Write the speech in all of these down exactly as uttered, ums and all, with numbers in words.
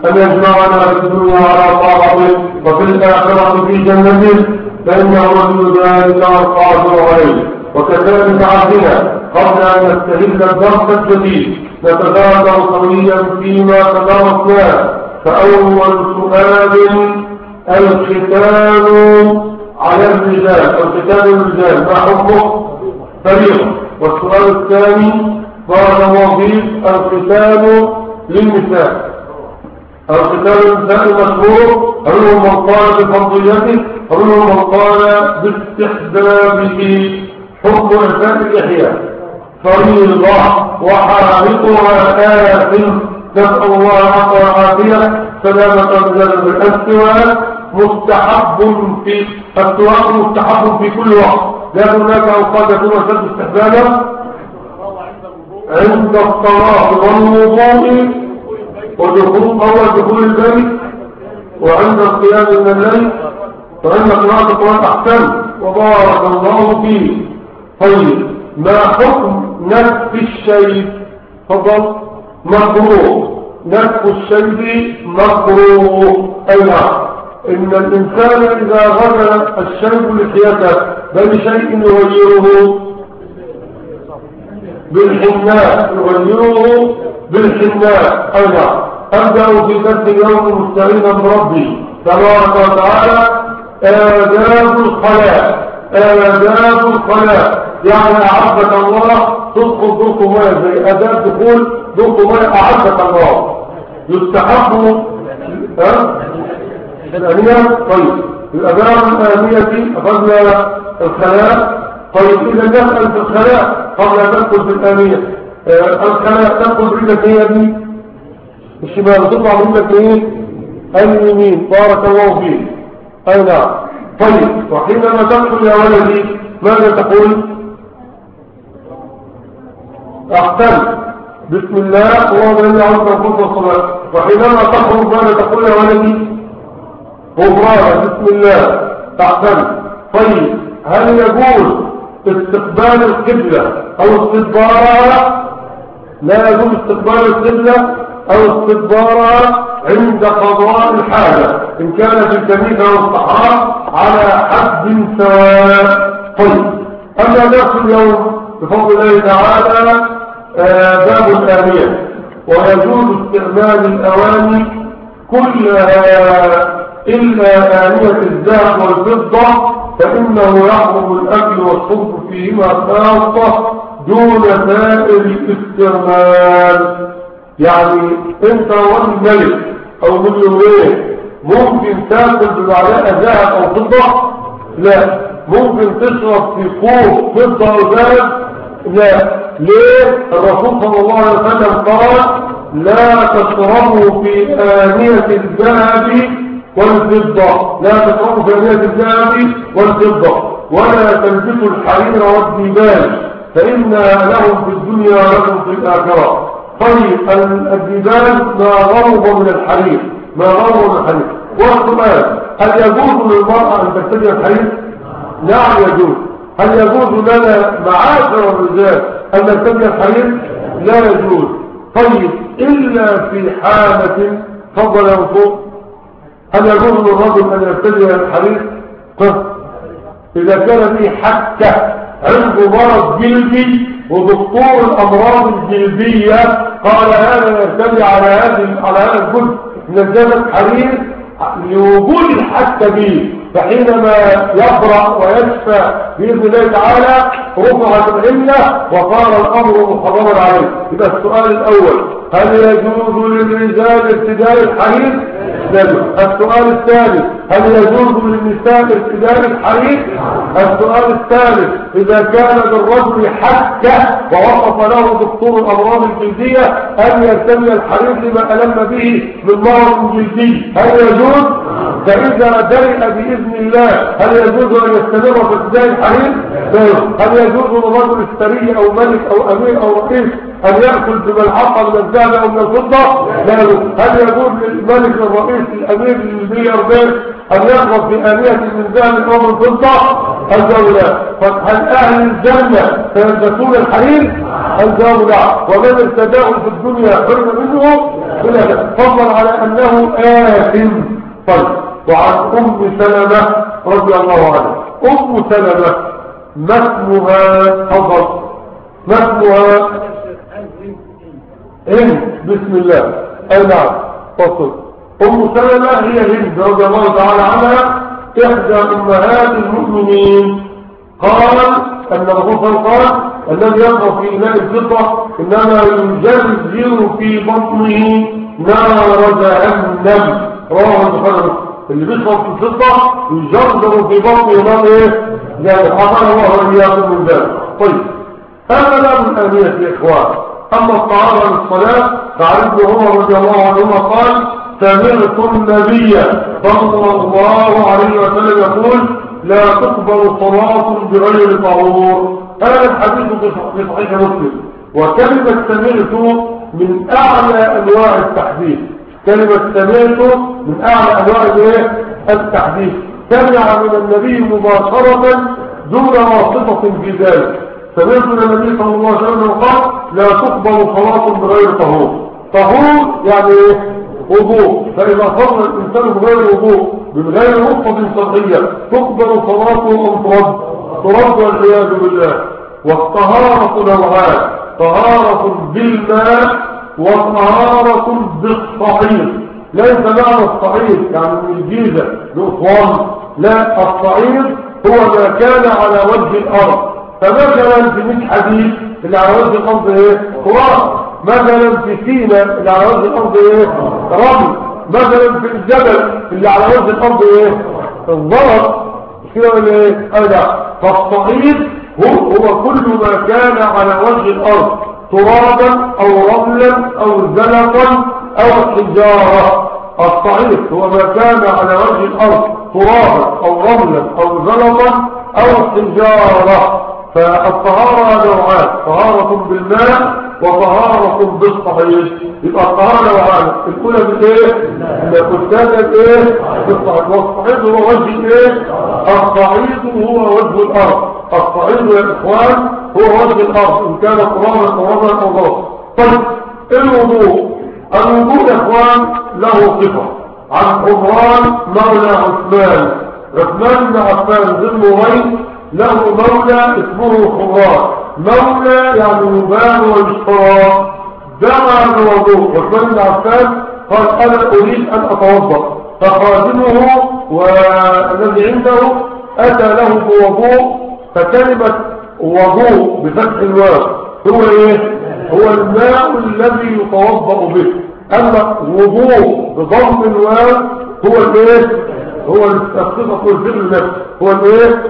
أن يجمعنا في الدنيا على طاعته وفي الآخرة في جنته، فإنه ولي ذلك والقادر عليه. وكذلك عهدنا قبل أن نستهل الدرس الجديد نتذاكر سويا فيما تدارسناه. فأول سؤال: الختان على الرجال، الختان الرجال ما حكمه؟ فريضة. والسؤال الثاني: قال وظيف الختان للنساء، الختان للنساء مشهور، هل هو من قال بفضيلته، هل هو من قال باستحبابه. حكم إعفاء اللحية فريضة وحارقها آية، نسأل الله العفو والعافية سلامة الرجال بالأسواق. مستحب في السواق، مستحب في كل وقت، لا هناك أوقات يكون أشد استحبابا عند الصلاة والوضوء ودخول أول دخول البيت وعند القيام من الليل وعند قراءة القرآن أحسن وبارك الله فيه. طيب، ما حكم نتف الشيب؟ فضل مكروه، نتف الشيب مكروه. أي نعم، إن الإنسان إذا غسل الشيب لحيته بأي شيء يغيره بالحناء، يغيره بالحناء. أي نعم. أبدأ في درس اليوم مستعينا بربي تبارك وتعالى آداب الخلاء. آداب الخلاء يعني أعزك الله تدخل ذوق ماء، زي آداب دخول ذوق ماء أعزك الله. يستحق ها الآنية. طيب، الآداب الآنية أخذنا الخلاء. طيب، إذا نسأل في الخلاء قبل أن ندخل في الآنية. آه الخلاء تدخل رجلك هي دي الشمال، تطلع رجلك ايه اليمين، بارك الله فيك. أي نعم. طيب، وحينما تدخل يا ولدي ماذا تقول؟ أحسن، بسم الله اللهم إني أعوذ بك من الصلاة. وحينما تخرج ماذا تقول يا ولدي؟ غفران، بسم الله. أحسن. طيب، هل يجوز استقبال القبلة أو استدبارها؟ لا يجوز استقبال القبلة أو استدبارها عند قضاء الحاجة، إن كان في الكنيسة والصحراء على حد سواء. طيب، أما درس اليوم بفضل الله تعالى آه باب الآنية، ويجوز استعمال الأواني كلها إلا آنية الذهب والفضة، فإنه يحرم الأكل والشرب فيهما خاصة دون سائر الاستعمال. يعني انت رجل ملك او مليونير ممكن تاكل بمعلقه ذهب او فضه؟ لا. ممكن تشرب في كوب فضه او ذهب؟ لا. ليه؟ الرسول صلى الله عليه وسلم قال لا تشربوا في آنية الذهب والفضة، لا تشربوا في آنية الذهب والفضة، ولا تلبسوا الحرير والديباج فإن لهم في الدنيا ولكم في الآخرة. طيب، الديباج ما غرب من الحرير، ما غرب من الحرير. والسؤال: هل يجوز للمرأة أن ترتدي الحرير؟ نعم يجوز. هل يجوز لنا معاشر الرجال أن نرتدي الحرير؟ لا يجوز. طيب، إلا في حالة فضل ينفق. هل يجوز للرجل أن يرتدي الحرير؟ إذا كان فيه حتى عنده مرض جلدي ودكتور الأمراض الجلدية قال هذا يرتدي على هذا على هذا الجزء من الجسد حرير لوجود الحتى به، فحينما يبرأ ويشفى بإذن الله تعالى رفعت العلة وصار الأمر محرما عليه. يبقى السؤال الأول: هل يجوز للرجال ارتداء الحرير؟ السؤال الثاني: هل يجوز للنساء ارتداء الحرير؟ السؤال الثالث: إذا كان للرجل حكة ووصف له دكتور الأمراض الجلدية أن يرتدي الحرير لما ألم به من مرض جلدي هل يجوز؟ فإذا برئ بإذن الله هل يجوز أن يستمر في ارتداء الحرير؟ هل يجوز للرجل الثري أو ملك أو أمير أو رئيس أن يأكل بملحقة من الذهب أو من الفضة؟ لا يجوز. هل يجوز للملك الرئيس الأمير الملياردير أن يشرب بآنية من ذهب أو من فضة؟ الجولة. فهل أهل الجنة سيلبسون الحرير؟ الجواب لا. ومن ارتداه في الدنيا حرم منه بلا، فضلا على أنه آثم. طيب، وعن أم سلمة رضي الله عنها. أم سلمة ما اسمها؟ تفضل. ما اسمها؟ هند. بسم الله. أي نعم، تفضل. أم سلمة هي هند رضي الله تعالى عنها، إحدى أمهات المؤمنين. قال أن الرسول قال الذي يقع في إناء الفضة إنما يجرجر في بطنه نار جهنم. رواه البخاري. اللي بيشرب في الفضة يجرجر في بطنه نار ايه؟ يعني حضر الله وإياكم من ذلك. طيب، هذا لا من أهمية يا إخوان. أما الطهارة للصلاة فعن ابن عمر رضي الله عنهما قال سمعت النبي صلى الله عليه وسلم يقول لا تقبل صلاة بغير طهور. هذا الحديث في صحيح مسلم. وكلمة سمعت من أعلى أنواع التحديث. كلمة سمعت من أعلى أنواع التحديث. سمع من النبي مباشرة دون واسطة في ذلك. سمعت من النبي صلى الله عليه وسلم قال لا تقبل صلاة بغير طهور. طهور يعني وضوء. فإذا صلى الإنسان بغير وضوء من غير رخصة شرعية تقبل صلاته أم ترد؟ ترد والعياذ بالله. والطهارة نوعان: طهارة بالماء وطهارة بالصعيد. ليس معنى الصعيد يعني من الجيزة لأسوان، لا، الصعيد هو ما كان على وجه الأرض. فمثلا في ميت حديد اللي على وجه الأرض ايه؟ تراب. مثلا في سينا اللي على وجه الأرض ايه؟ رمل. مثلا في الجبل اللي على وجه الأرض ايه؟ الزلط. كده ولا ايه؟ أيضا فالصعيد هو, هو كل ما كان على وجه الأرض ترابا أو رملا أو زلطا أو حجارة. الصعيد هو ما كان على وجه الأرض ترابا أو رملا أو زلطا أو حجارة. فالطهارة نوعان: طهارة بالماء وطهارة بالصعيد. يبقى الطهارة نوعان: الأولى بالإيه؟ الثانية بالإيه؟ بالصعيد. والصعيد هو وجه إيه؟ الصعيد هو وجه الأرض. الصعيد يا إخوان هو وجه الأرض إن كان ترابا ترابا أو ضغط. طيب، الوضوء. الوضوء يا إخوان له صفة. عن عمران مولى عثمان. عثمان بن عفان ذي النورين له مولى اسمه خمران. مولى يعني يباع ويشترى. دعا الوضوء. عثمان بن عفان قال أنا أريد أن أتوضأ. فخادمه والذي عنده أتى له بوضوء. فكلمة وضوء بفتح الواو هو ايه؟ هو الماء الذي يتوضأ به. اما وضوء بضم الواو هو الايه؟ هو الصفة والفعل نفسه هو الايه؟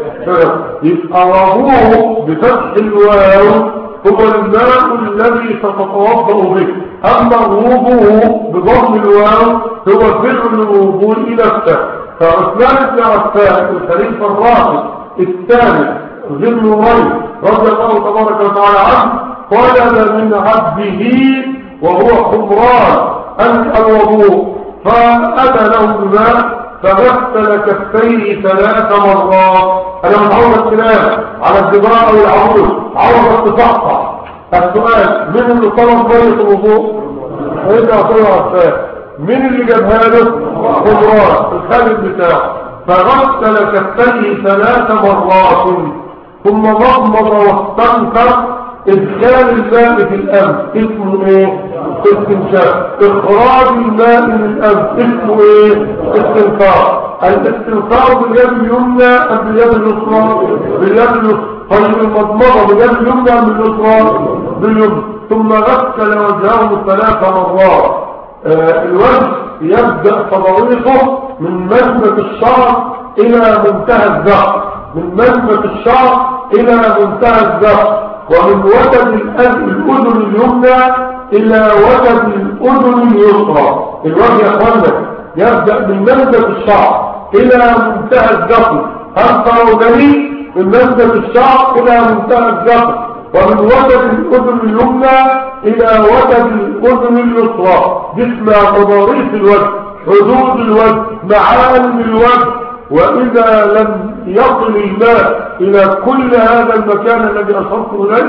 يبقى وضوء بفتح الواو هو الماء الذي تتوضأ به. اما وضوء بضم الواو هو فعل الوضوء نفسه. فعثمان بن عفان الخليفة الراشد الثاني ذي النورين رضي الله تبارك وتعالى عنه طلب من عبده وهو حمران أن الوضوء. فأتى له الماء فغسل كفيه ثلاث مرات. أنا متعود الكلام على الجبراء أو العروض عوض التفقع. السؤال: من اللي طلب مية الوضوء؟ إذا أقول عفان. من اللي جابها له؟ حمران الخالد بتاعه. فغسل كفيه ثلاث مرات ثم مضمض واستنثر. إدخال الماء في الأنف اسمه ايه؟ استنشاق. إخراج الماء من الأنف اسمه ايه؟ استنثار. الاستنثار باليد اليمنى أم باليد اليسرى؟ باليد اليسرى. طيب المضمضة باليد اليمنى أم باليسرى؟ باليمنى. ثم غسل وجهه ثلاث مرات. آه الوجه يبدأ تضريحه من مجمة الشعر إلى منتهى الذقن. من مجمة الشعر إلى منتهى الذقن. ومن وتد الأذن اليمنى إلى وتد الأذن اليسرى. الوجه يا أخوانا يبدأ من مجمة الشعر إلى منتهى الذقن. هل ترونني؟ من مجمة الشعر إلى منتهى الذقن. ومن وتد الأذن اليمنى إلى وتد الأذن اليسرى. جسم تضاريس الوجه، حدود الوجه، معالم الوجه. وإذا لم يصل الماء إلى كل هذا المكان الذي أشرت إليه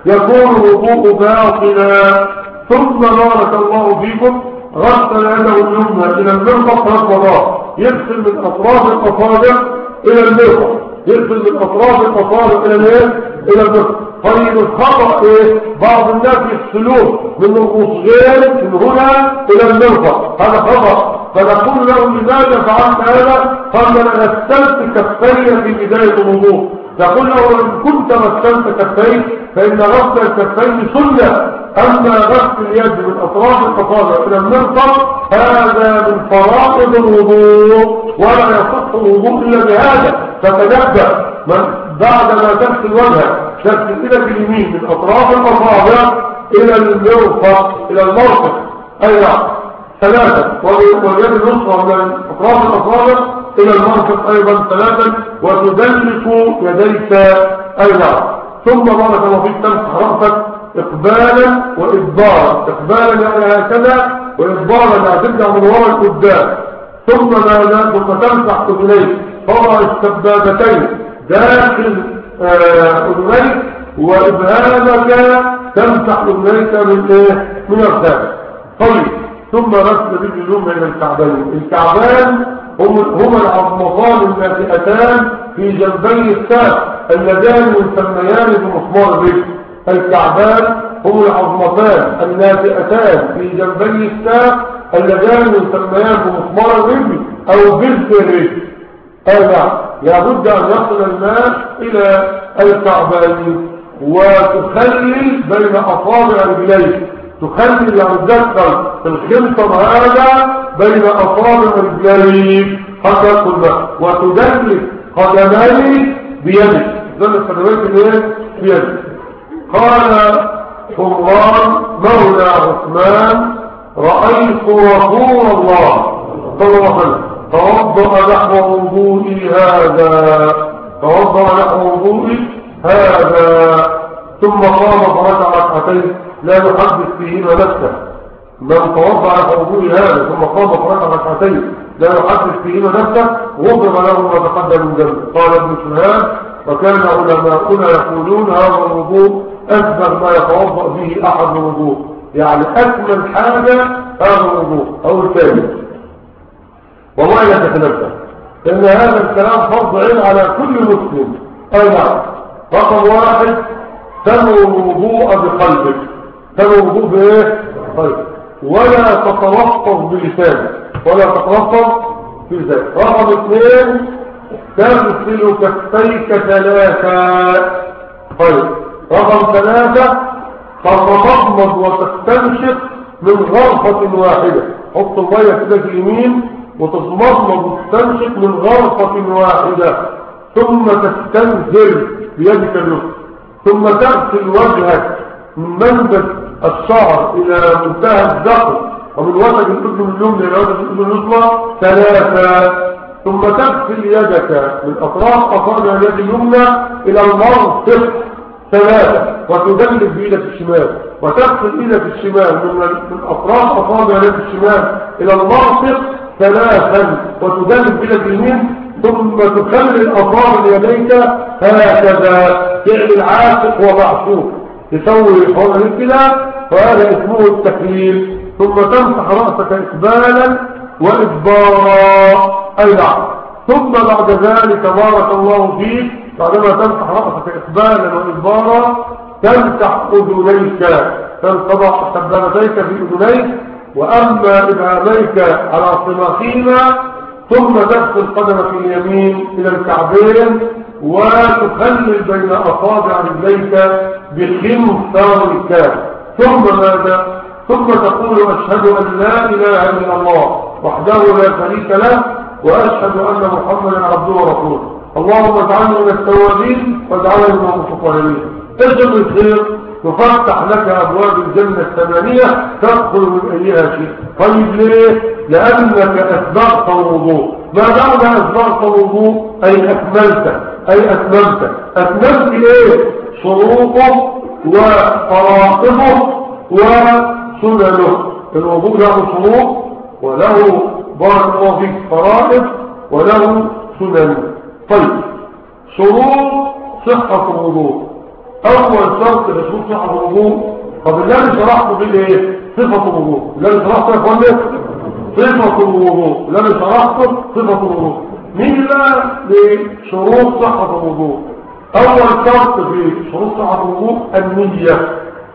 يكون الوضوء باطلا. ثم بارك الله فيكم غسل يده اليمنى إلى المرفق ثلاث مرات، يغسل من أطراف الأصابع إلى المرفق، يغسل من أطراف الأصابع إلى الايه؟ إلى المرفق. طيب الخطأ إيه؟ بعض الناس يغسلون من الأصغر من هنا إلى المرفق، هذا خطأ. فنقول له لماذا فعلت هذا؟ قال أنا غسلت كفي في بداية الوضوء. نقول له إن كنت غسلت كفين فإن غسل الكفين سنة، أما غسل اليد من أطراف الأصابع إلى المرفق هذا من فرائض الوضوء، ولا يصح الوضوء إلا بهذا. فتنبه من بعد ما تغسل وجهك تغسل إلى اليمين من أطراف الأصابع إلى المرفق إلى المرفق أي نعم ثلاثة، واليد اليسرى من أطراف الأصابع إلى المرفق أيضا ثلاثا، وتدلك يديك أي نعم. ثم بارك الله فيك تمسح رأسك إقبالا وإدبارا، إقبالا يعني هكذا، وإدبارا يعني ترجع من وراء القدام. ثم ماذا؟ ثم تمسح أذنيك، طبعا السبابتين داخل أذنيك، وإبهامك تمسح أذنيك من إيه؟ من الخارج. طيب ثم غسل باليمنى إلى الكعبين. الكعبان هما العظمتان الناتئتان في جنبي الساق اللذان يسميان بمسمار الرجل. الكعبان هما العظمتان الناتئتان في جنبي الساق اللذان يسميان بمسمار الرجل أو جزء الرجل. هذا لابد أن يصل الماء إلى الكعبين، وتخلي بين أصابع رجليك، تخلي يعني تدخل الخنصر هذا بين أصابع رجليك حتى قلنا، وتدلك قدميك بيدك، تدلك قدميك بيدك بيدك. قال حران مولى عثمان رأيت رسول الله صلى الله عليه وسلم توضأ نحو وضوئي هذا، توضأ نحو وضوئي هذا، ثم قام فركع ركعتين لا يحدث فيهما نفسه. من توضأ نحو وضوئي هذا ثم قام فركع ركعتين لا يحدث فيهما نفسه غفر له ما تقدم من ذنبه. قال ابن شهاب وكان علماؤنا يقولون هذا الوضوء أكبر ما يتوضأ به أحد الوضوء، يعني أكمل حاجة هذا الوضوء أو الثالث. والله لا تتنبه إن هذا الكلام فرض عين على كل مسلم. أي نعم. رقم واحد تنوي الوضوء بقلبك، تنوي الوضوء بإيه؟ قلبك، ولا تتلفظ بلسانك، ولا تتلفظ بلسانك. رقم اثنين تغسل كفيك ثلاثة. طيب رقم ثلاثة تتضمض وتستنشق من غرفة واحدة، حط المية كده في اليمين وتتمضمض وتستنشق من غرفة واحدة، ثم تستنزل بيدك اليسرى، ثم تغسل وجهك من منبت الشعر إلى منتهى الذقن، ومن وجه الأذن اليمنى إلى وجه الأذن اليسرى ثلاثة، ثم تغسل يدك من أطراف أصابع اليد اليمنى إلى المرفق ثلاثة، وتدلك بإيدك الشمال، وتغسل إيدك الشمال من من أطراف أصابع اليد الشمال إلى المرفق ثلاثا، وتدلك بإيدك اليمين، ثم تخلي أطراف يديك هكذا فعل العاشق ومعشوق، تسوي حوالين كده، وهذا اسمه التكليل. ثم تمسح رأسك إقبالا وإدبارا أي نعم. ثم بعد ذلك بارك الله فيك بعدما تمسح رأسك إقبالا وإدبارا تمسح أذنيك، تضع سبابتيك في أذنيك وأما إبهاميك على صماخينا، ثم تغسل قدمك اليمين إلى الكعبين وتخلل بين أصابع رجليك بخنصرك. ثم ماذا؟ ثم تقول أشهد أن لا إله إلا الله وحده لا شريك له وأشهد أن محمدا عبده ورسوله. اللهم اجعلنا من التوابين واجعلنا من المتطهرين. اجعل الخير تفتح لك أبواب الجنة الثمانية تدخل من أيها شيء. طيب ليه؟ لأنك أسبغت الوضوء. ما معنى أسبغت الوضوء؟ أي أكملت، أي أتممت. أتممت إيه؟ شروطه وفرائضه وسننه. الوضوء له شروط وله بارك الله فيك فرائض وله سنن. طيب شروط صحة الوضوء اول شرط لشروط صحة الوضوء. طب اللي انا شرحته بالايه؟ صفة الوضوء. اللي انا شرحته يا اخوانا صفة الوضوء. اللي انا شرحته صفة الوضوء. نيجي بقى لشروط صحة الوضوء. اول شرط في شروط صحة الوضوء النية.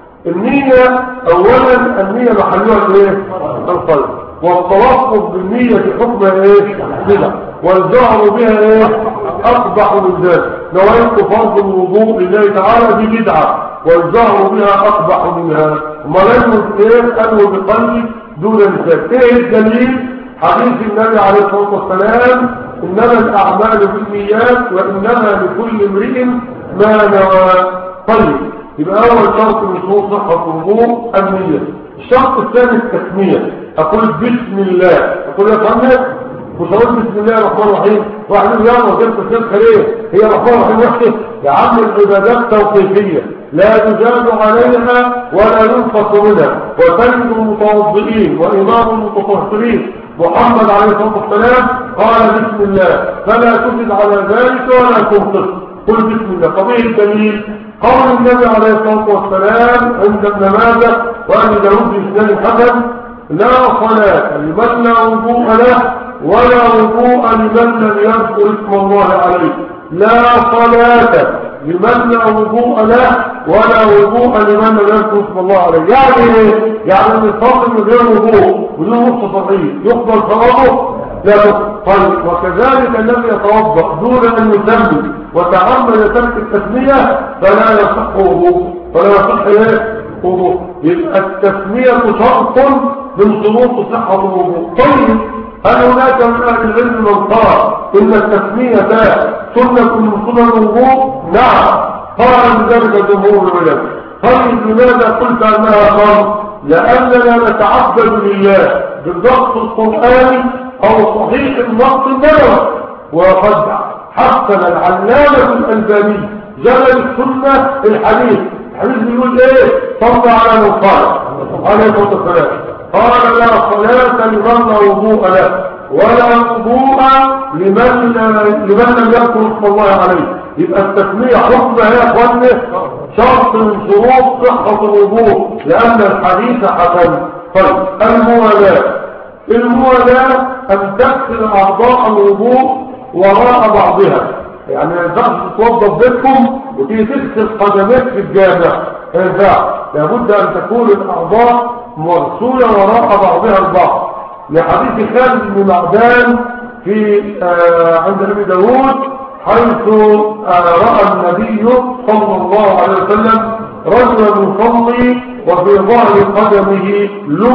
النية اولا النية محلها ايه؟ القلب. والتلفظ بالنية حكمها ايه؟ بدعة. والجهر بها ايه؟ اقبح من ذلك. نويت فرض الوضوء لله تعالى دي بدعة، والجهر بها اقبح منها. وما لم ايه؟ انوي بقلبي دون لسان. ايه الدليل؟ حديث النبي عليه الصلاة والسلام انما الاعمال بالنيات وانما لكل امرئ ما نوى. طيب يبقى اول شرط من شروط صحة الوضوء النية. الشرط الثاني التسمية. اقول بسم الله. اقول يا فندم مش هقول بسم الله الرحمن الرحيم واحد يلا وجبت الشيخ خليه هي الرحمن الرحيم وحده. يا عم العبادات توقيفية لا تزاد عليها ولا ينقص منها. وسيد المتوضئين وإمام المتطهرين محمد عليه الصلاة والسلام قال بسم الله فلا تزد على ذلك ولا تنقص. قل بسم الله. طبيعي الدليل قول النبي عليه الصلاة والسلام عند ابن ماجه وأبي داود بإسناد حسن لا صلاة لمن لا وضوء له ولا وضوء لمن لم يذكر اسم الله عليه. لا صلاة لمن لا وضوء له ولا وضوء لمن لم يذكر اسم الله عليه. يعني ايه؟ يعني ان الصلاة من غير وضوء بدون نص صحيح يقبل صلاته؟ لا يقبل. طيب وكذلك الذي يتوضا دون ان يسمي وتعمد ترك التسمية فلا يصح وضوء فلا يصح ايه؟ وضوء. يبقى التسمية شرط من شروط صحة الوضوء. طيب هل هناك من أهل العلم من قال إن التسمية سنة من سنن الوضوء؟ نعم قال من ذلك جمهور العلماء. طيب لماذا قلت أنها فرض؟ لأننا نتعبد لله بالضبط القرآني أو صحيح النص النبوي. وقد حسن العلامة الألباني جمل السنة الحديث. الحديث بيقول ايه؟ صلى على من قال عليه الصلاة والسلام قال لا صلاة لمن لا وضوء له ولا وضوء لمن لمن لم يذكر اسم الله عليه. يبقى التسمية حكمها يا اخواني شرط من شروط صحة الوضوء لأن الحديث حسن. طيب الموالاة. الموالاة أن تغسل أعضاء الوضوء وراء بعضها. يعني ما ينفعش تتوضا بيتكم وتيجي تغسل قدميك في الجامع. ما ينفعش. لابد ان تكون الاعضاء مرسوله وراء بعضها البعض. لحديث خالد بن معدان في آه عند ابي داود حيث آه راى النبي صلى الله عليه وسلم رجلا يصلي وفي ظهر قدمه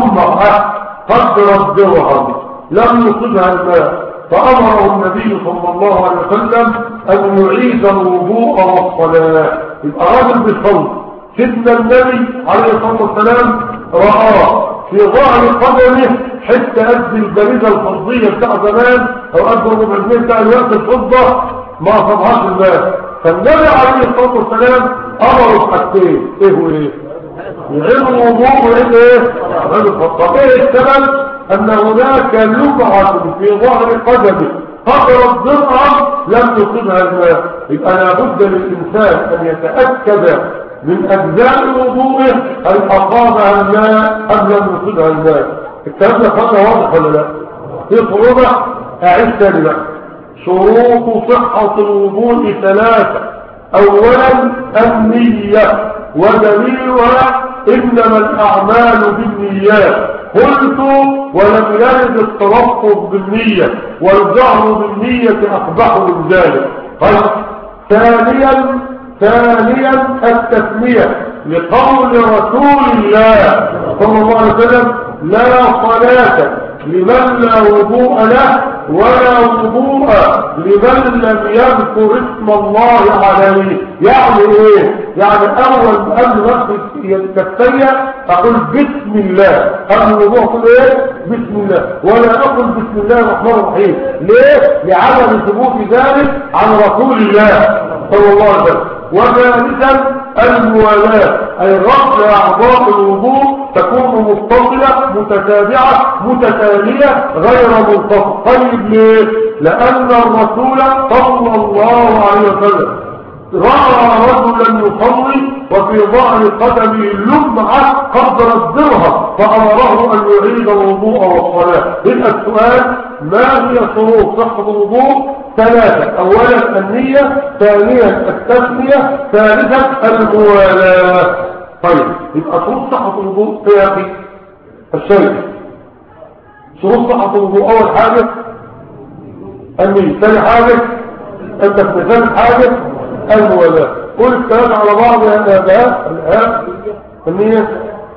لمعه قدر الدرهم لم يصبها الماء فأمره النبي صلى الله عليه وسلم أن يعيد الوضوء والصلاة. يبقى راجل بالصوت سيدنا النبي عليه الصلاة والسلام رآه في ظهر قدمه حتى قد البريدة الفضية بتاع زمان أو قد الربع جنيه بتاع الوقت الفضة ما أصابهاش الماء. فالنبي عليه الصلاة والسلام أمره بحاجتين إيه وإيه؟ يعيد الوضوء ويعيد إيه؟ طب إيه السبب؟ أن هناك لمعة في ظهر قدمه قدرت ضرعا لم يصبها الماء. يبقى لابد للإنسان أن يتأكد من أجزاء وضوءه هل أصابها الماء أم لم يصبها الماء. الكلام ده فضل واضح ولا لا؟ في صعوبة. أعيد تاني بقى. شروط صحة الوضوء ثلاثة. أولا النية ودليلها إنما الأعمال بالنيات. قلت ولم يرد التلفظ بالنية والجهر بالنية أقبح من ذلك. طيب ثانيا ثانيا التسمية لقول رسول الله صلى الله عليه وسلم لا صلاة لمن لا وضوء له ولا وضوء لمن لم يذكر اسم الله عليه. يعني ايه؟ يعني اول قبل ما يتسيا اقول بسم الله قبل الوضوء اقول ايه؟ بسم الله ولا اقول بسم الله الرحمن الرحيم. ليه؟ لعدم ثبوت ذلك عن رسول الله صلى الله عليه وسلم. وثالثا الموالاة أي رفع أعضاء الوضوء تكون متصلة متتابعة متتالية غير منفصلة. طيب ليه؟ لأن الرسول صلى الله عليه وسلم رأى رجلا يصلي وفي ظهر قدمه لمعة قدر الدرهم فأمره أن يعيد الوضوء والصلاة. يبقى السؤال ما هي شروط صحة الوضوء؟ ثلاثة: أولا النية، ثانيا التسمية، ثالثا الموالاة. طيب يبقى شروط صحة الوضوء يا أخي الشيخ، شروط صحة الوضوء: أول حاجة النية، ثاني حاجة التسمية، ثالث حاجة الموالاة. قول الكلام على بعض يا أباء. الآن النية،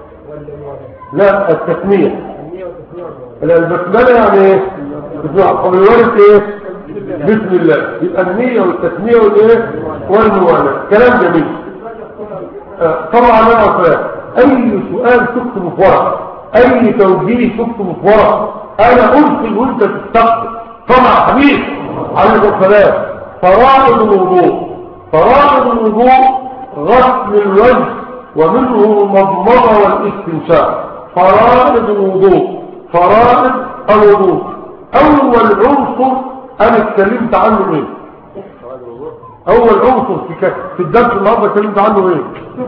لا التسمية، البسملة يعني ايه؟ قبل ايه؟ بسم الله. يبقى النية والتسمية والايه والموالاة. كلام جميل. آه طبعا انا أفهم اي سؤال تكتبه في ورق، اي توجيه تكتبه في ورق، انا ارسل وانت تستقبل. طبعا حبيب عليه السلام فرائض الوضوء. فرائض الوضوء غسل الوجه ومنه المضمضة والاستنشاق. فرائض الوضوء، فرائض الوضوء. اول عنصر انا اتكلمت عنه ايه؟ اول عنصر في في الدرس النهارده اتكلمت عنه ايه؟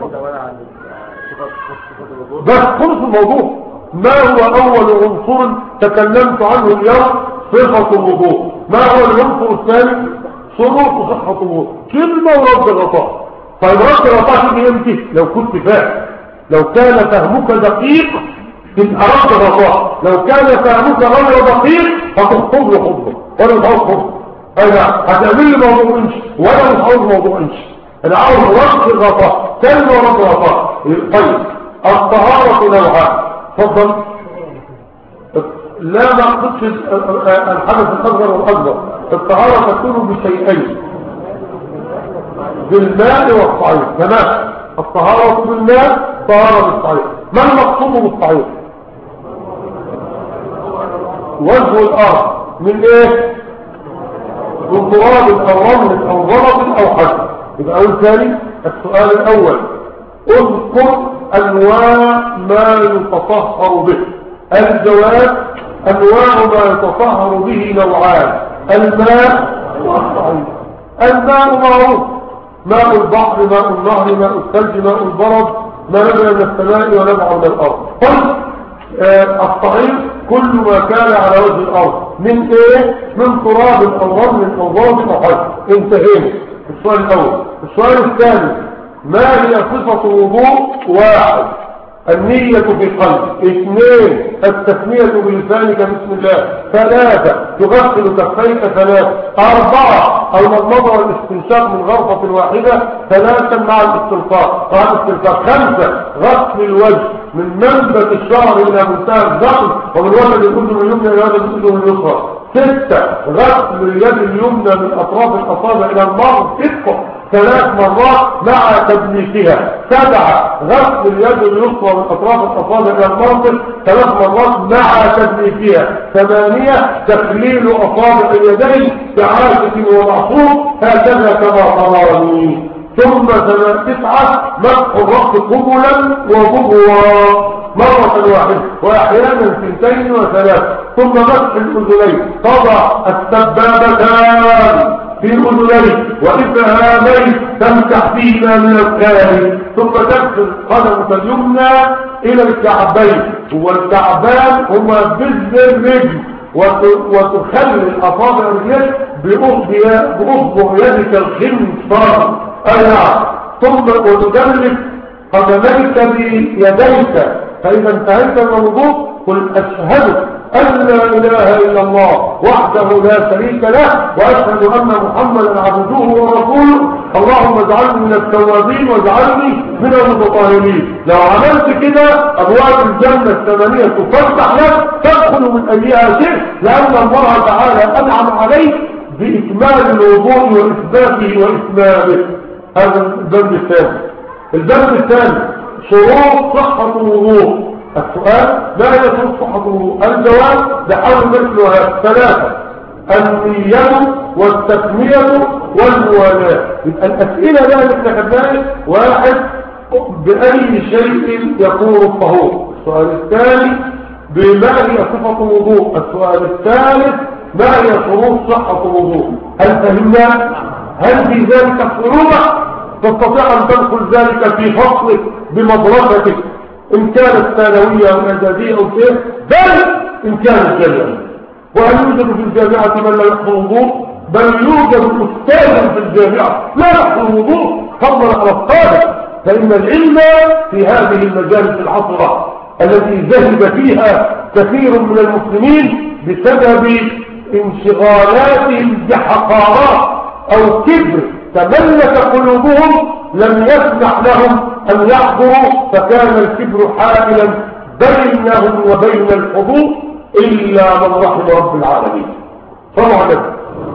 بس خلص الموضوع. ما هو اول عنصر تكلمت عنه اليوم؟ صفة الوضوء. ما هو العنصر الثاني؟ شروط صحة الوضوء. كلمة ورد غطاء. طيب رد غطاء تيجي امتى؟ لو كنت فاهم، لو كان فهمك دقيق تبقى رد غطاء، لو كان فهمك غير دقيق هتخطب له خطبه وانا مش عاوز خطبه. انا هتعمل لي موضوع انش وانا مش عاوز موضوع انش، انا عاوز رد غطاء، كلمة ورد غطاء. طيب الطهارة نوعان. اتفضل. لا ما اقصدش الحدث الاصغر والاكبر. الطهارة تكون بشيئين: بالماء والصعيد. تمام. الطهارة بالماء، طهارة بالصعيد. ما المقصود بالصعيد؟ وجه الارض من ايه؟ من تراب او رمل او زلط او حجر. يبقى اول ثاني السؤال الاول: اذكر انواع ما يتطهر به. الجواب: انواع ما يتطهر به نوعان: الماء والصعيد. الماء معروف: ماء البحر، ماء النهر، ماء الثلج، ماء البرد، ما نزل من السماء ونبع من الارض. طيب آه الصعيد كل ما كان على وجه الارض من ايه؟ من تراب او رمل او ضرب او حجر. انتهينا. السؤال الاول. السؤال الثاني: ما هي صفة الوضوء؟ واحد: النية في القلب. اثنين: التسمية بلسانك بسم الله. ثلاثة: تغسل كفيك. ثلاثة. أربعة: المضمضة والاستنشاق من غرفة واحدة ثلاثا مع الاستنشاق. مع الاستنشاق. خمسة: غسل الوجه من منبت الشعر إلى منتهى الذقن ومن ولد الأذن اليمنى إلى ولد الأذن اليسرى. ستة: غسل اليد اليمنى من أطراف الأصابع إلى المرفق ثلاث مرات مع تدليكها. سبعة: غسل اليد اليسرى من أطراف الأصابع إلى المرفق ثلاث مرات مع تدليكها. ثمانية: تخليل أصابع اليدين بعاشة ومعصوم هكذا كما تراني. ثم تسعة: مسح الرأس قبلا وبغوا مرة واحدة وأحيانا ثنتين وثلاث. ثم مسح الأذنين، تضع السبابتان في الأذنين وإبهامين تمسح فيما من الكاهن. ثم تغسل قدمك اليمنى إلى الكعبين، والكعبان هما بذل الرجل، وتخلي أصابع الرجل بأصبع يدك الخنصر. أي نعم. ثم وتدلك قدميك بيديك. فإذا انتهيت من الوضوء قل أشهد أن لا إله إلا الله وحده لا شريك له وأشهد أن محمدا عبده ورسوله. اللهم اجعلني من التوابين واجعلني من المتطهرين. لو عملت كده أبواب الجنة الثمانية تفتح لك تدخل من أيها شئت، لأن الله تعالى أنعم عليك بإكمال الوضوء وإثباته وإتمامه. هذا الباب الثاني. الباب الثاني: شروط صحة الوضوء. السؤال: ما هي شروط صحة الوضوء؟ الجواب: بحول مثلها ثلاثة: النية والتسمية والموالاة. يبقى الأسئلة بقى اللي احنا خدناها: واحد: بأي شيء يكون الطهور. السؤال الثاني: بما هي صفة الوضوء. السؤال الثالث: ما هي شروط صحة الوضوء؟ هل فهمنا؟ هل في ذلك صعوبة؟ تستطيع أن تدخل ذلك في فصلك بمدرستك إن كانت ثانوية أو إعدادية أو شيء، بل إن كانت جامعة. وهل يوجد في الجامعة من لا يحفظ الوضوء؟ بل يوجد أستاذ في الجامعة لا يحفظ الوضوء فضلا على الطالب. فإن العلم في هذه المجالس العصرة التي ذهب فيها كثير من المسلمين بسبب انشغالاتهم بحقارات أو كبر تملك قلوبهم لم يسمح لهم أن يحضروا، فكان الكبر حائلا بينهم وبين الحضور إلا من رحم رب العالمين. فرائض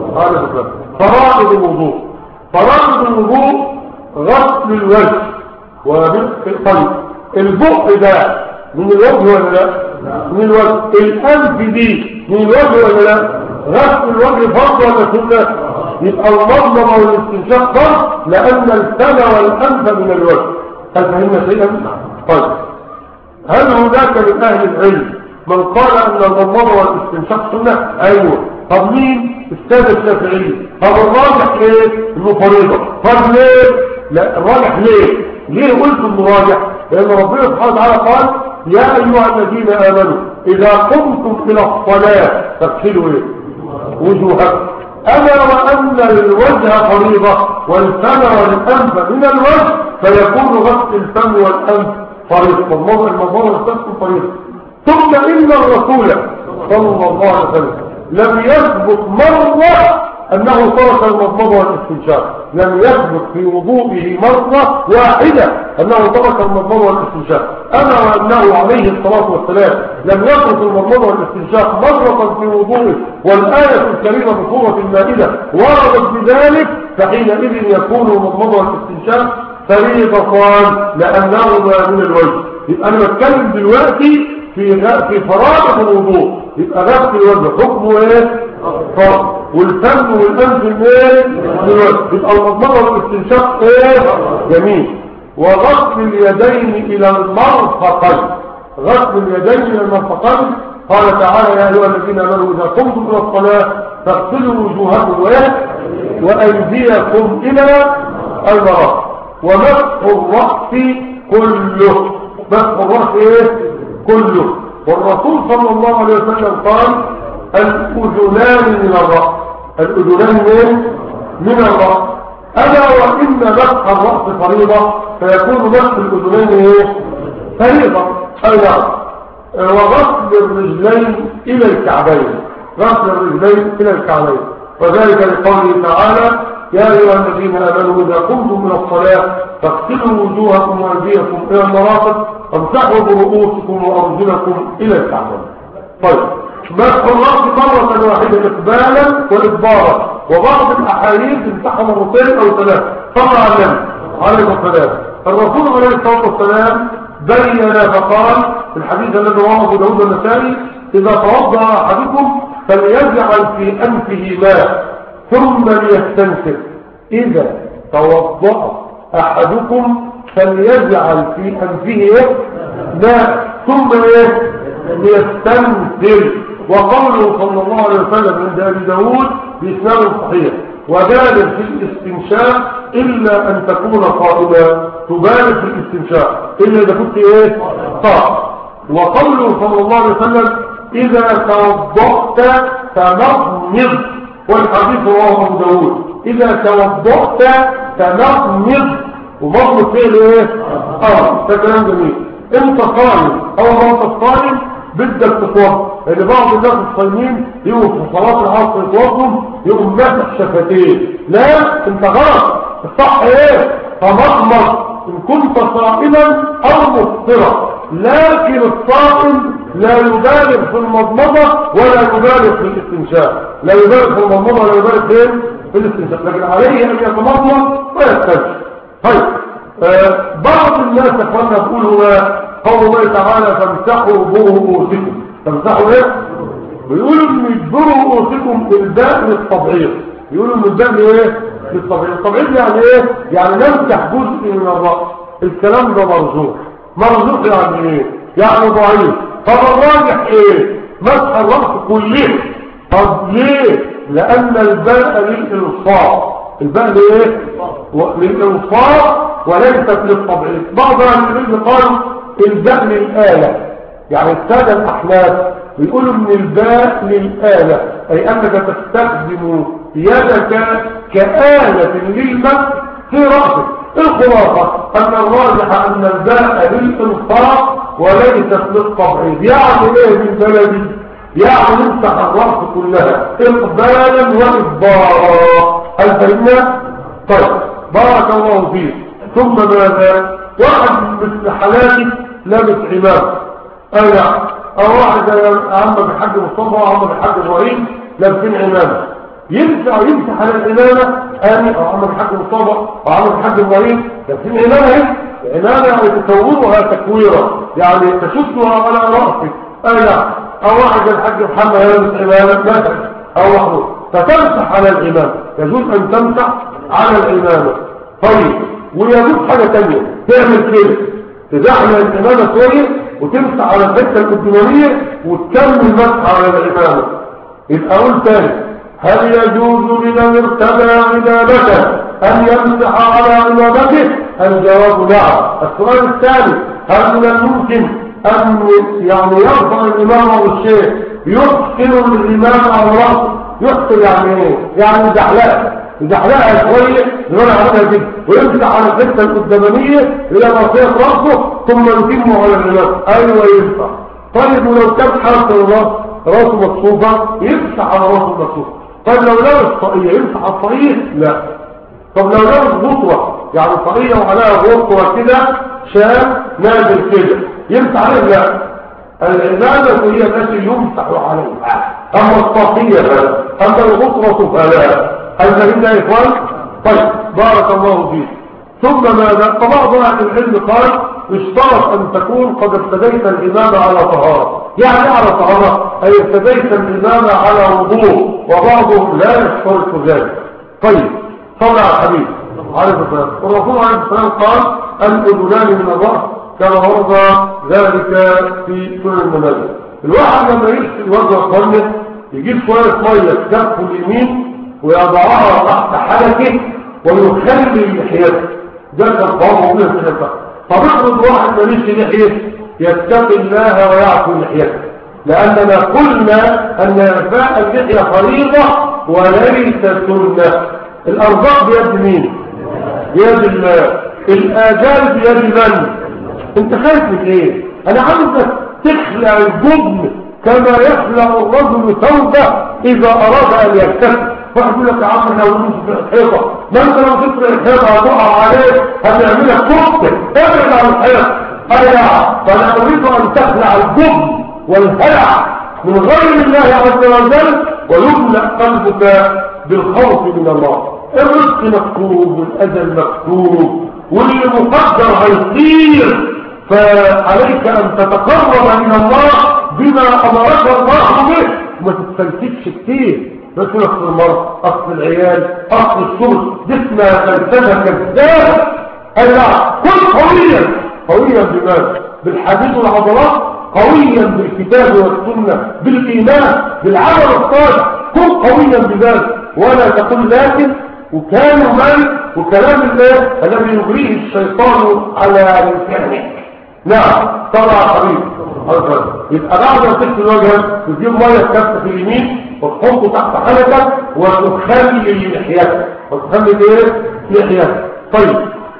فرائض الوضوء فرائض الوضوء غسل الوجه وبالقلب. البق ده من الوجه ولا لا؟ من الوجه. الأنف دي من الوجه ولا لا؟ غسل الوجه فرض ولا سنة؟ يبقى المضمضة والاستنشاق فرض لأن الفم والأنف من الوجه. هل فهمنا شيئا؟ طيب، هل هناك من أهل العلم من قال أن المضمضة والاستنشاق سنة؟ أيوه. طب مين؟ السادة الشافعي. طب الراجح ايه؟ انه فريضة. طب ليه؟ لا الراجح ليه؟ ليه قلت انه راجح؟ لأن ربنا سبحانه وتعالى قال يا أيها الذين آمنوا إذا قمتم إلى الصلاة فاغسلوا ايه؟ وجوهكم. أما وأن الوجه فريضة والفم والأنف من الوجه فيكون غسل الفم والأنف فريضة. المضمضة والتسكن فريضة. ثم إن الرسول صلى الله عليه وسلم لم يثبت مرة أنه ترك المضمضة والاستنشاق. لم يثبت في وضوئه مرة واحدة أنه ترك المضمضة والاستنشاق. أما وأنه عليه الصلاة والسلام لم يترك المضمضة والاستنشاق مرة في وضوئه والآية الكريمة في سورة المائدة وردت بذلك، فحينئذ يكون المضمضة والاستنشاق فريضتان لأنهما من الوجه. يبقى أنا بتكلم دلوقتي في في فرائض الوضوء. يبقى غسل الوجه حكمه ايه؟ فرض. والفم والانف ايه؟ من الوجه. يبقى المضمضه والاستنشاق ايه؟ جميل. وغسل اليدين الى المرفقين. غسل اليدين الى المرفقين قال تعالى يا ايها الذين امنوا اذا قمتم الى الصلاه فاغسلوا وجوهكم وايديكم الى المرافق. ومسح الراس كله. مسح الراس ايه؟ كله. والرسول صلى الله عليه وسلم قال الأذنان من الرأس. الأذنان من من الرأس. ألا وإن مسح الرأس فريضة فيكون مسح الأذنين ايه؟ فريضة. أي نعم. وغسل الرجلين إلى الكعبين. غسل الرجلين إلى الكعبين وذلك لقوله تعالى يا أيها الذين آمنوا إذا قمتم من الصلاة فاغسلوا وجوهكم وأيديكم إلى المرافق وامسحوا برؤوسكم وأرجلكم إلى الكعبين. طيب، مسح الرأس مرة واحدة إقبالا وإدبارا، وبعض الأحاديث امسحها مرتين أو ثلاث. طبعا النبي عليه الصلاة الرسول عليه الصلاة والسلام بين فقال في الحديث الذي رواه أبو داود والنسائي إذا توضأ أحدكم فليجعل في أنفه ماء ثم ليستنثر. إذا توضأ أحدكم فليجعل في أنفه ماء ثم ليستنثر. وقوله صلى الله عليه وسلم عند أبي داود بإسناد صحيح وبالغ في الاستنشاق إلا أن تكون قائما. تبالغ في الاستنشاق إلا إذا كنت إيه؟ صائم. وقوله صلى الله عليه وسلم إذا توضأت فمضمض. والحديث رواه أبو داود إذا توضأت فمضمض. ومضمض فيه ايه؟ اه ده كلام جميل. انت صايم او انت صايم بدك تتوضا. يعني بعض الناس الصايمين يقوم في صلاه العصر يتوضوا يقوم ماسح شفتيه. لا، انت غلط. الصح ايه؟ فمضمض ان كنت صائما او مفطرا. لكن الصائم لا يبالغ في المضمضه ولا يبالغ في الاستنشاق. لا يبالغ في المضمضه ولا يبالغ في في الاستنشاق، لكن عليه ان يتمضمض ويستنشق. طيب، آه بعض الناس اخوانا يقولوا قول الله تعالى فامسحوا برؤوسكم. فامسحوا ايه؟ بيقولوا ان برؤوسكم الباء للتبعيض. بيقولوا ان الباء ايه؟ للتبعيض. التبعيض يعني ايه؟ يعني نمسح جزء من الراس. الكلام ده مرجوح. مرجوح يعني ايه؟ يعني ضعيف. طب الراجح ايه؟ مسح الراس كله. طب ليه؟ لان الباء للإلصاق الباء لإيه؟ للإنصاف وليست للتبعيض. بعض أهل العلم قالوا الباء للآلة، يعني السادة الأحناف بيقولوا ان الباء للآلة، أي أنك تستخدم يدك كآلة للمس في رأسك. الخلاصة أن الراجح أن الباء للإنصاف وليست للتبعيض. يعني إيه من بلدي؟ يعني امسح الرأس كلها إقبالا وإدبارا. هل فهمنا؟ طيب بارك الله فيك. ثم ماذا؟ واحد مثل حالاتي لابس عمامة، أنا أو واحد عم بحاج مصطفى وعم بحاج إبراهيم لابسين عمامة، يمسح يمسح على العمامة أنا أو عم بحاج مصطفى وعم بحاج إبراهيم لابسين عمامة. عمامة يعني تكورها تكويرة، يعني تشدها على رأسك أنا أو واحد الحاج محمد يلبس عمامة مثلا أو واحد، فتمسح على العمامة. يجوز أن تمسح على العمامة. طيب ويجوز حاجة تانية تعمل كده، تزعل العمامة شوية وتمسح على الحته القداميه وتكمل مسح على العمامه. يبقى اقول تاني، هل يجوز لمن ارتدى عمامته ان يمسح على عمامته؟ الجواب نعم. السؤال الثاني، هل من الممكن ان يعني يرفع الامام والشيخ يحسن الامام على راسه؟ يحسن يعني ايه؟ يعني زحلقه زحلقها شويه زمان عملها كده ويمسح على الحته القدامانيه الى ناصيه راسه ثم يتمه على الامام. ايوه ينفع. طيب ولو كان حاطط الراس راسه مكسوفه يمسح على راسه مكسوفه. طيب لو لابس طاقيه يمسح على الطاقيه؟ لا. طب لو لابس غطوه يعني طاقيه وعليها غطوه كده شام نازل كده يمسح عليها؟ لا. العمامه هي التي يمسح عليها، اما الطاقيه فلا، اما الغطوه فلا. هل فهمنا يا إخوان؟ طيب بارك الله فيك. ثم ماذا؟ فبعض أهل العلم قال اشترط أن تكون قد ابتديت الإمامة على طهارة. يعني على طهارة أي ابتديت الإمامة على وضوء، وبعضهم لا يشترط ذلك. طيب صلى على الحبيب عليه الصلاة والسلام. الرسول عليه الصلاة والسلام قال الأذنان من الرأس، كان ورد ذلك في سنن المنازل. الواحد لما يغسل وجهه ويصلي يجيب شوية مية في كفه اليمين ويضعها تحت حلقه ويخلي لحيته، ده الضوء من الخلفه. فبخرج واحد ماليش لحيه يتقي الله ويعفو لحيته، لاننا قلنا ان اعفاء اللحيه فريضه وليس سنه. الارزاق بيد مين؟ بيد الله. الاجال بيد من؟ انت خايف من ايه؟ انا عاوزك تخلع الجبن كما يخلع الرجل ثوبه اذا اراد ان يكتسب. واحد يقول لك يا عم احنا ولوش في الحيطه، ما انت لو تفرق الحيطه هتقع عليك هتعملك كفته. ابعد عن الحيطه. ايوه فانا اريد ان تخلع الجبن والهلع من غير الله عز وجل ويملا قلبك بالخوف من الله. الرزق مكتوب والاجل مكتوب واللي مقدر هيصير، فعليك ان تتقرب الى الله بما امرك الله به وما تتفلسفش كتير. بس اصل المرض، اصل العيال، اصل الشغل، جسمها فلسفه كذاب. ايوه كن قويا. قويا بماذا؟ بالحديد والعضلات، قويا بالكتاب والسنه، بالايمان، بالعمل الصالح. كن قويا بذلك ولا تقل لكن وكان من وكلام الله الذي يغريه الشيطان على لسانه. نعم طبعا حبيبي. يبقى بعد ما تغسل وجهك تجيب ميه تكفي في اليمين وتحطه تحت حلقك وتخلي لحيتك وتخلي ايه؟ لحيتك. طيب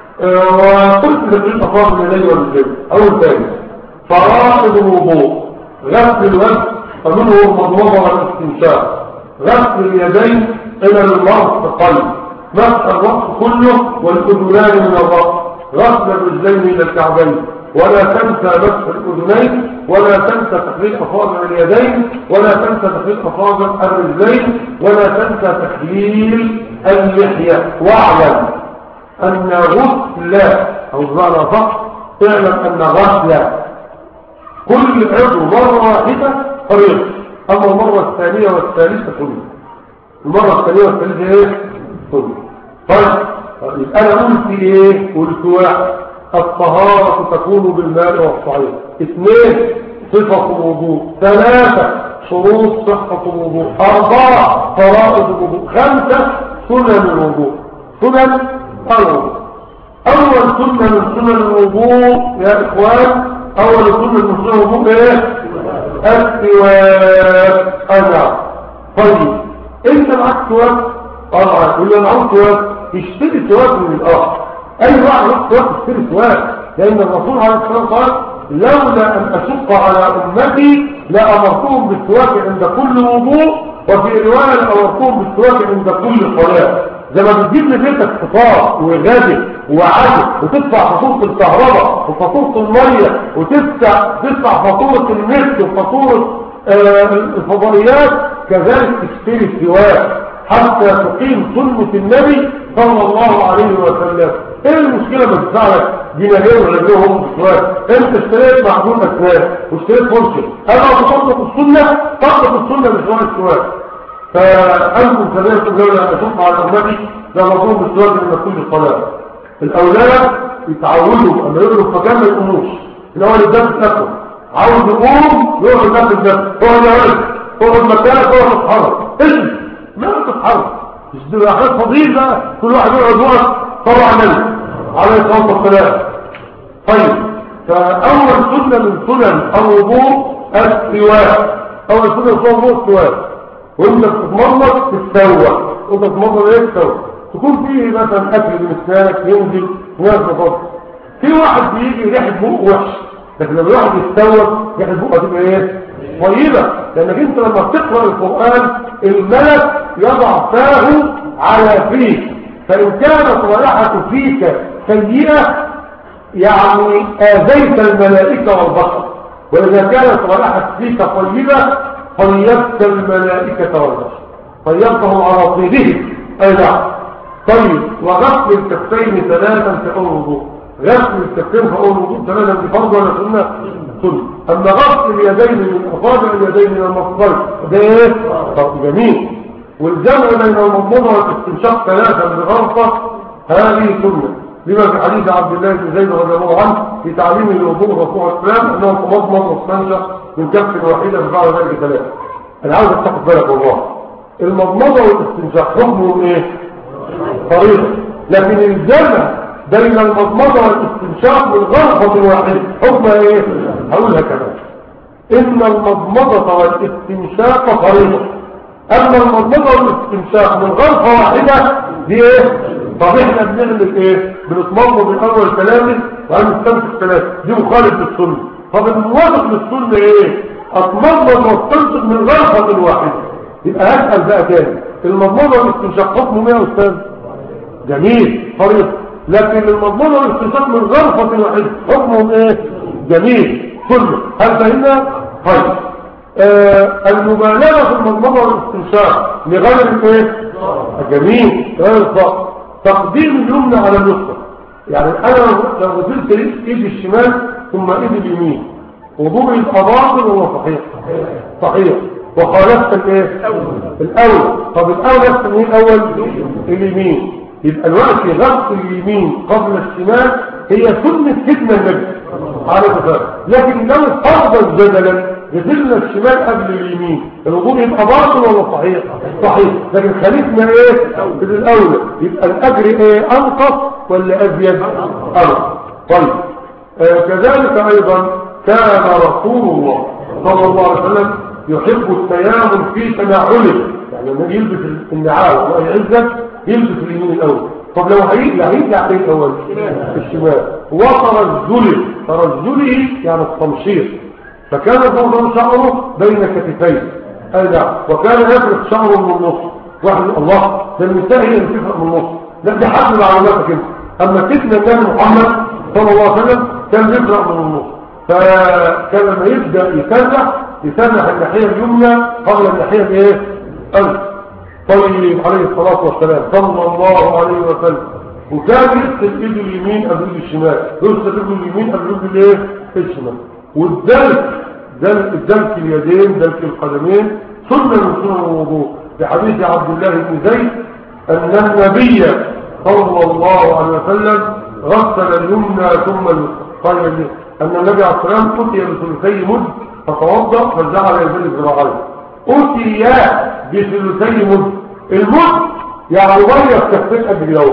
آه وقلت لك افاضل الي والرجل. اول ثاني فرائض الوضوء: غسل الوجه ومنه المضمضه والاستنشاق، غسل اليدين الى المرفقين، مسح الراس كله والاذنان من الراس، غسل الرجلين الى الكعبين، ولا تنسى مسح الاذنين، ولا تنسى تخليل اصابع اليدين، ولا تنسى تخليل اصابع الرجلين، ولا تنسى تخليل اللحيه. واعلم ان غسل او بمعنى صح اعلم ان غسل كل عضو مره واحده فريضه، اما المره الثانيه والثالثه كله. المره الثانيه والثالثه ايه؟ كله. طيب يبقى انا قلت ايه؟ قلت واحد الطهارة تكون بالماء والصعيد، اثنين صفة الوضوء، ثلاثة شروط صحة الوضوء، أربعة فرائض الوضوء، خمسة سنن الوضوء. سنن الوضوء. أول سنة من سنن الوضوء يا إخوان، أول سنة من سنن الوضوء إيه؟ السواك. أنا طيب أنت معك سواك؟ طبعا يقول لي أنا عاوز سواك، اشتري سواك من الآخر. أي واحد ياخد سواك اشتري سواك، لأن الرسول عليه الصلاة والسلام قال لولا أن أشق على أمتي لأمرتهم بالسواك عند كل وضوء، وفي رواية لأمرتهم بالسواك عند كل صلاة. زي ما بتجيب لبيتك فطار وغادي وعدل وتدفع فاتورة الكهرباء وفاتورة المية وتدفع تدفع فاتورة النت وفاتورة آه الفضائيات، كذلك تشتري السواك حتى تقيم سنة النبي صلى الله عليه وسلم. ايه المشكلة بتدفع لك جنيه ولا جنيهم بسواك؟ انت اشتريت معجون اسنان واشتريت فرشة، انا بطبق السنة، طبق السنة بشوار السواك. فأنتم كذلك لولا أن أشق على أمتي لأمرتهم بالسواك من كل صلاة. الأولاد يتعودوا أن يقروا مكان ما يقوموش، الأول الدرس الأكبر عاوز يقوم يقعد الناس الدرس، هو اللي يقعد هو المكان هو تتحرك، اسم ما تتحرك، مش دي حاجات فضيل بقى، كل واحد يقعد وقت طبعا النبي عليه الصلاة والسلام. طيب فأول سنة من سنن الوضوء السواك. أول سنة من سنن الوضوء السواك، وانت بتتمرمر تتسوى، وانت بتتمرمر ايه تتسوى، تكون فيه مثلا اكل من اسنانك ينزل ناس بفضل. في واحد بيجي ريحه بقه وحش، لكن لما الواحد يتسوى ريحه بقه تبقى ايه؟ طيبه، لانك انت لما بتقرا القران الملك يضع فاه على فيك، فان كانت رائحه فيك سيئه يعني اذيت الملائكه والبشر، واذا كانت رائحه فيك طيبه طيبت الملائكة والبشر، طيبتهم على طيبهم. أي نعم. طيب وغسل الكفين ثلاثا في أول الوضوء، غسل الكفين في أول الوضوء ثلاثا في فرض ولا سنة؟ سنة. أما غسل اليدين من أصابع اليدين من المفصل ده إيه؟ طب جميل. والجمع بين المضمضة والاستنشاق ثلاثا بغرفة هذه سنة، لما في حديث عبد الله بن زيد رضي الله عنه في تعليم الوضوء رسول الإسلام أنه تمضمض واستنشق من كف واحدة ببعض ذلك ثلاثة. أنا عاوز أتاخد بالك والله، المضمضة والاستنشاق حكمهم إيه؟ طريقة، لكن الجمع بين المضمضة والاستنشاق من غرفة واحدة حكمها إيه؟ هقولها كمان. إن المضمضة والاستنشاق طريقة، أما المضمضة والاستنشاق من غرفة واحدة دي إيه؟ طب احنا بنعمل ايه؟ بنتمضمض من اول كلامي وهنستنشق ثلاثة، دي مخالف للسنة. طب الموافق للسنة ايه؟ اتمضمض واستنشق من غرفة واحدة. يبقى هسأل بقى تاني، المضمضة والاستنشاق حكمه ايه يا استاذ؟ جميل طريقة، لكن المضمضة والاستنشاق من غرفة واحدة حكمهم ايه؟ جميل سنة. هل فهمنا؟ طيب آه المبالغة في المضمضة والاستنشاق لغير ايه؟ جميل غير الضغط، تقديم اليمنى على اليسرى. يعني انا لو غسلت ايدي الشمال ثم ايدي اليمين وضوء يبقى باطل ولا صحيح؟ صحيح. وخالفت الايه؟ الاول. طب الاول يغسل مين الاول؟ اليمين. يبقى الوقت غسل اليمين قبل الشمال هي سنة سيدنا النبي عليه الصلاة والسلام، لكن لو فرضا جدلا غسلنا الشمال قبل اليمين الوضوء يبقى باطل ولا صحيح؟ صحيح. لكن خليفنا ايه؟ الاولى، يبقى الاجر ايه؟ انقص ولا ازيد؟ انقص. طيب آه كذلك ايضا كان رسول الله صلى الله عليه وسلم يحب التيامن في تناوله، يعني لما يلبس النعال الله يعزك يلبس اليمين الاول. طب لو هيجي هيجي عليه الاول الشمال. وترجله، ترجله يعني التمشيط، فكان يفرض شعره بين كتفيه. اي نعم. وكان يفرض شعره من النص. واحد الله ده النساء هي اللي تفرق من النص، لا دي حد معلوماتك انت. اما سيدنا النبي محمد صلى الله عليه وسلم كان يفرق من النص، فكان لما يبدا يسرح يسرح الناحيه اليمنى قبل الناحيه الايه؟ الأيسر. طيب عليه الصلاه والسلام صلى الله عليه وسلم، وكان يغسل ايده اليمين قبل ايده الشمال، يغسل ايده اليمين قبل ايده الايه؟ الشمال. والدلك دلك الدلك اليدين دلك القدمين سنه من سنن الوضوء، بحديث عبد الله بن زيد ان النبي صلى الله عليه وسلم غسل اليمنى ثم اليسرى. قال ان النبي عليه الصلاه والسلام اتي بثلثي مد فتوضا فجعل يديه ذراعيه. اتي بثلثي مد، المد يعني ميه كفين قد كده،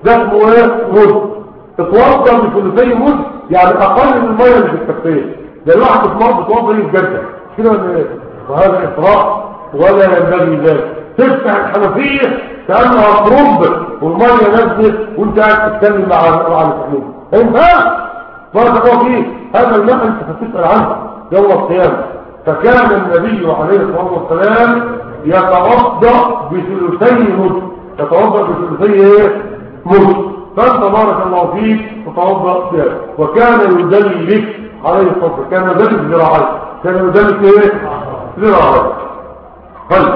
ده اسمه ايه؟ مد. اتوضى بثلثي مد، يعني اقل من الميه اللي في الكفين. ده الواحد اتمرض بتوضى ايه بجد كده ولا ايه؟ وهذا اسراف ولا ينبغي ذلك. تفتح الحنفيه كانها ترب والميه نزلت وانت قاعد تتكلم مع مع المسلمين. ينفع؟ بارك الله فيك. هذا الماء انت هتسال عنه يوم القيامه. فكان النبي عليه الصلاه والسلام يتوضا بثلثي مد، يتوضا بثلثي ايه؟ مد. فانت بارك الله فيك تتوضا بها. وكان يدلك عليه الصلاه والسلام، كان يدلك ذراعيه، كان يدلك ايه؟ ذراعيه. طيب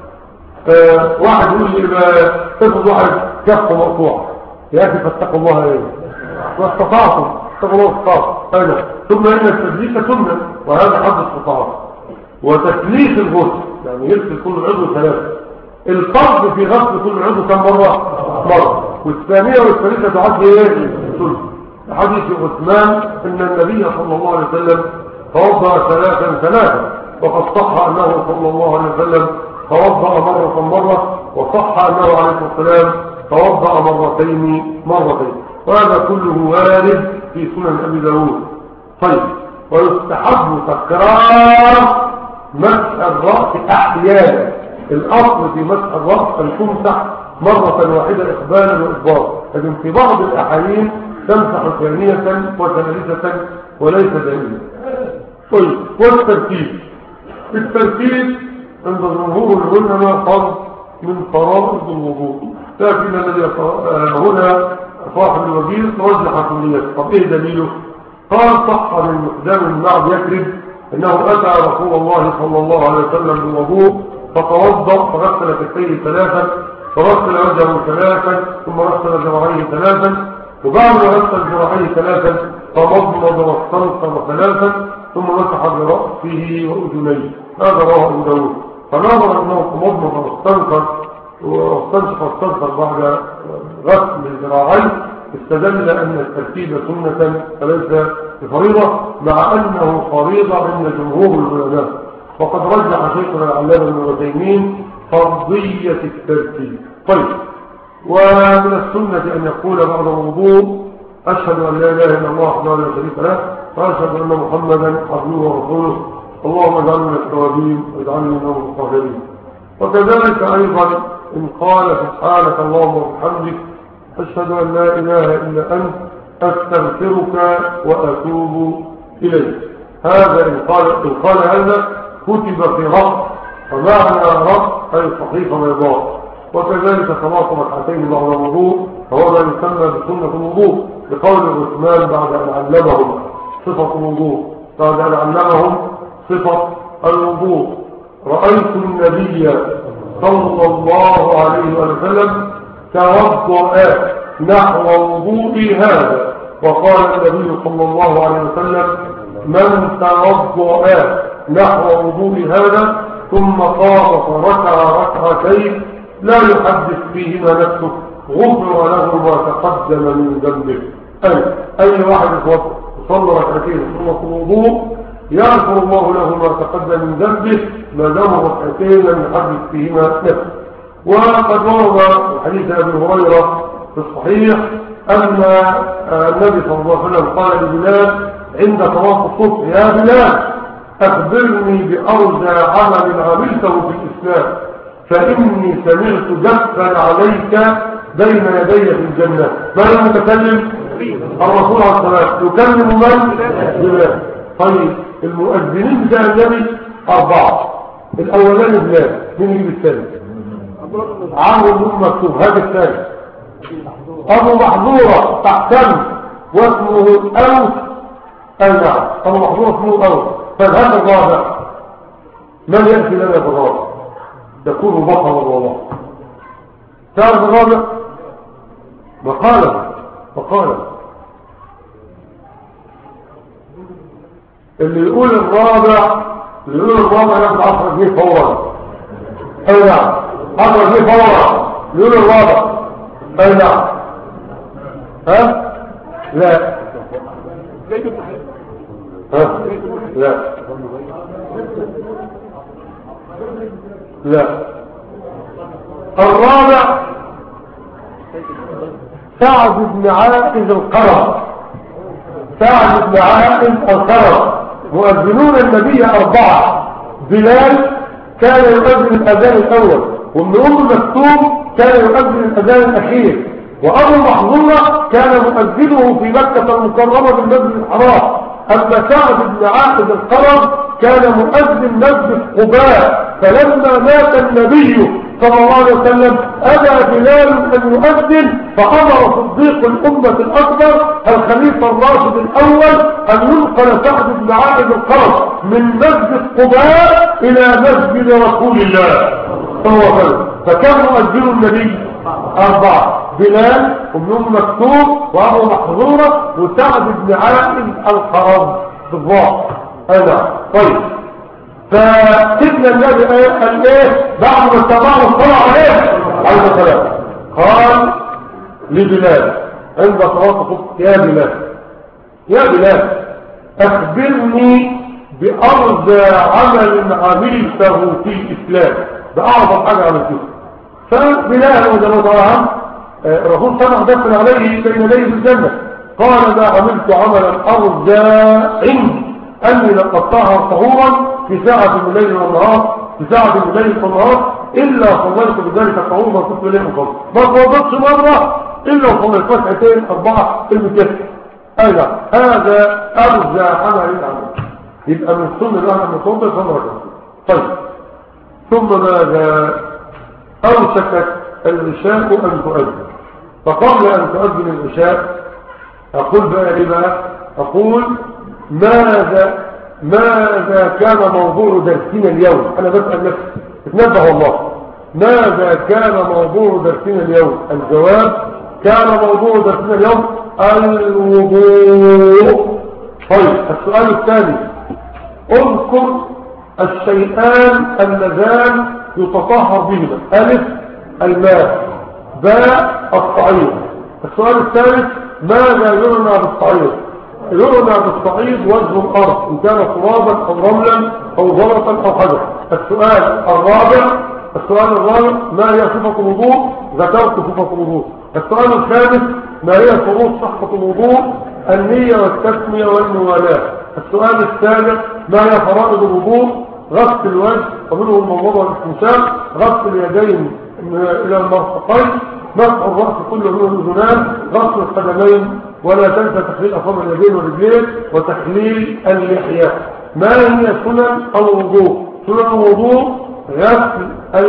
آه واحد يقول لي افرض واحد كفه مقطوعه، يا اخي فاتقوا الله ايه؟ واستطعتم اتقوا الله استطاعتم. ايوه. ثم ان التدليك سنه، وهذا حد استطاعه. وتثليث الغسل يعني يغسل كل عضو ثلاثه. الفرض في غسل كل عضو كم مره؟ مره. والثانيه والثالثه تعد ايه؟ ثلث. حديث عثمان ان النبي صلى الله عليه وسلم توضا ثلاثا ثلاثا، وقد صح انه صلى الله عليه وسلم توضا مره مره، وصح انه عليه الصلاه والسلام توضا مرتين مرتين. وهذا كله وارد في سنن ابي داود. طيب ويستحب تكرار مسح الراس احيانا. الاصل في مسح الراس ان تمسح مره واحده اقبالا وادبارا، لكن في بعض الاحايين تمسح ثانيه وثالثه وليس دائما. طيب والترتيب، الترتيب عند جمهور العلماء فرض من فرائض الوضوء، لكن الذي هنا صاحب الوجيز رجح كليته. طب ايه دليله؟ قال صح من مقدام بن معد يكرب انه اتى رسول الله صلى الله عليه وسلم بالوضوء فتوضا فغسل كفيه ثلاثا، فغسل وجهه ثلاثا، ثم غسل ذراعيه ثلاثا، وبعد ما غسل ذراعيه ثلاثا فمضمض واستنصر ثلاثا، ثم مسح براسه واذنيه. هذا رواه ابو داود. فنظر انه مضمض واستنصر واستنصر واستنصر بعد غسل الذراعين، استدل ان الترتيب سنه فليس بفريضه، مع انه فريضه عند جمهور العلماء. وقد رجح شيخنا العلامه ابن عثيمين فرضيه الترتيب. طيب ومن السنه ان يقول بعد الوضوء اشهد ان لا اله الا الله وحده لا شريك له، واشهد ان محمدا عبده ورسوله، اللهم اجعلنا من التوابين واجعلنا من المطهرين. وكذلك ايضا ان قال سبحانك اللهم وبحمدك اشهد ان لا اله الا انت استغفرك واتوب اليك. هذا ان قال ان قال هذا كتب في رأس، ومعنى رأس اي صحيفه بيضاء. وكذلك صلاه ركعتين بعد الوضوء فهو ما يسمى بسنه الوضوء، لقول عثمان بعد ان علمهم صفه الوضوء، بعد ان علمهم صفه الوضوء: رايت النبي صلى الله عليه وسلم توضأ نحو وضوئي هذا. وقال النبي صلى الله عليه وسلم: من توضأ نحو وضوئي هذا ثم قام فركع ركعتين لا يحدث فيهما نفسه غفر له ما تقدم من ذنبه. أي أي واحد يصلي ركعتين سنة الوضوء يغفر الله له ما تقدم من ذنبه ما دام ركعتين لم يحدث فيهما نفسه. وقد ورد حديث ابي هريره في الصحيح ان النبي صلى الله عليه وسلم قال لبلال عند صلاه الصبح: يا بلال اخبرني بارجى عمل عملته في الاسلام، فاني سمعت دفا عليك بين يدي في الجنه. من المتكلم؟ الرسول عليه الصلاه والسلام. يكلم من؟ بلال. طيب المؤذنين بتاع النبي اربعه. الاولاني بلال، مين يجيب الثاني؟ عمرو بن مكتوب. هذا الثاني ابو محظوره تحتم واسمه اوس. اي نعم ابو محظوره اسمه اوس. فهذا الرابع من ياتي لنا بالرابع؟ يكون بطلا والله. تعرف الرابع؟ مقاله مقاله اللي يقول الرابع اللي يقول الرابع ياخد عشرة جنيه فورا. اي نعم عشرة جنيه فورا يقول الرابع. اي نعم. ها لا ها لا لا الرابع سعد بن عائذ القرظ. سعد بن عائذ القرظ. مؤذنون النبي أربعة: بلال كان يؤذن الأذان الأول، وابن أم مكتوم كان يؤذن الأذان الأخير، وأبو محظورة كان مؤذنه في مكة المكرمة بالمسجد الحرام. أما سعد بن عائذ القرظ كان مؤذن مسجد قباء، فلما مات النبي صلى الله عليه وسلم أبى بلال أن يؤذن، فأمر صديق الأمة الأكبر الخليفة الراشد الأول أن ينقل سعد بن عائذ القرظ من مسجد قباء إلى مسجد رسول الله صلى الله عليه وسلم. فكان مؤذن النبي أربعة: بلال وابن أم مكتوم وأبو محظورة وسعد بن عائذ القرظ بالضبط. هذا طيب. فسيدنا النبي قال ايه بعد ما استمعوا الصلاة عليه عليه السلام؟ قال لبلال عند صلاة الصبح: يا بلال يا بلال أخبرني بأرضى عمل عملته في الإسلام، بأعظم حاجة عملته. فبلال وجل الله الرسول صلى الله عليه وسلم عليه بين يديه في الجنة قال: ما عملت عملا أرجى عندي أني لقطعها طهورا في ساعة من الليل والنهار في ساعة من الليل والنهار إلا صليت بذلك طهورا ما كنت إليه مقصر. ما توضبتش مرة إلا وصليت فتحتين أربعة المكسر. أيضا هذا أرجى عمل العمل. يبقى من السنة لها لما توضب فمرة. طيب، ثم ماذا؟ أوشكت العشاء أن تؤذن. فقبل أن تؤذن العشاء أقول بقى إيه بقى؟ أقول ماذا ماذا كان موضوع درسنا اليوم؟ أنا بسأل نفسي، اتنبه والله، ماذا كان موضوع درسنا اليوم؟ الجواب: كان موضوع درسنا اليوم الوضوء. طيب، السؤال الثاني: اذكر الشيئان اللذان يتطهر بهما. ألف: الماء، باء: الصعيد. السؤال الثالث: ماذا يعنى بالصعيد؟ يعنى بالصعيد وجه الأرض إن كان ترابا أو رملا أو زلطا أو حجر. السؤال الرابع السؤال الرابع ما هي صفة الوضوء؟ ذكرت صفة الوضوء. السؤال الخامس: ما هي شروط صحة الوضوء؟ النية والتسمية والموالاة. السؤال السابع: ما هي فرائض الوضوء؟ غسل الوجه ومنه المضمضة والاستنشاق، غسل اليدين إلى المرفقين، مسح الرأس كله منه الأذنان، غسل القدمين، ولا تنسى تخليل أصابع اليدين والرجلين، وتخليل اللحية. ما هي سنن الوضوء؟ سنن الوضوء: غسل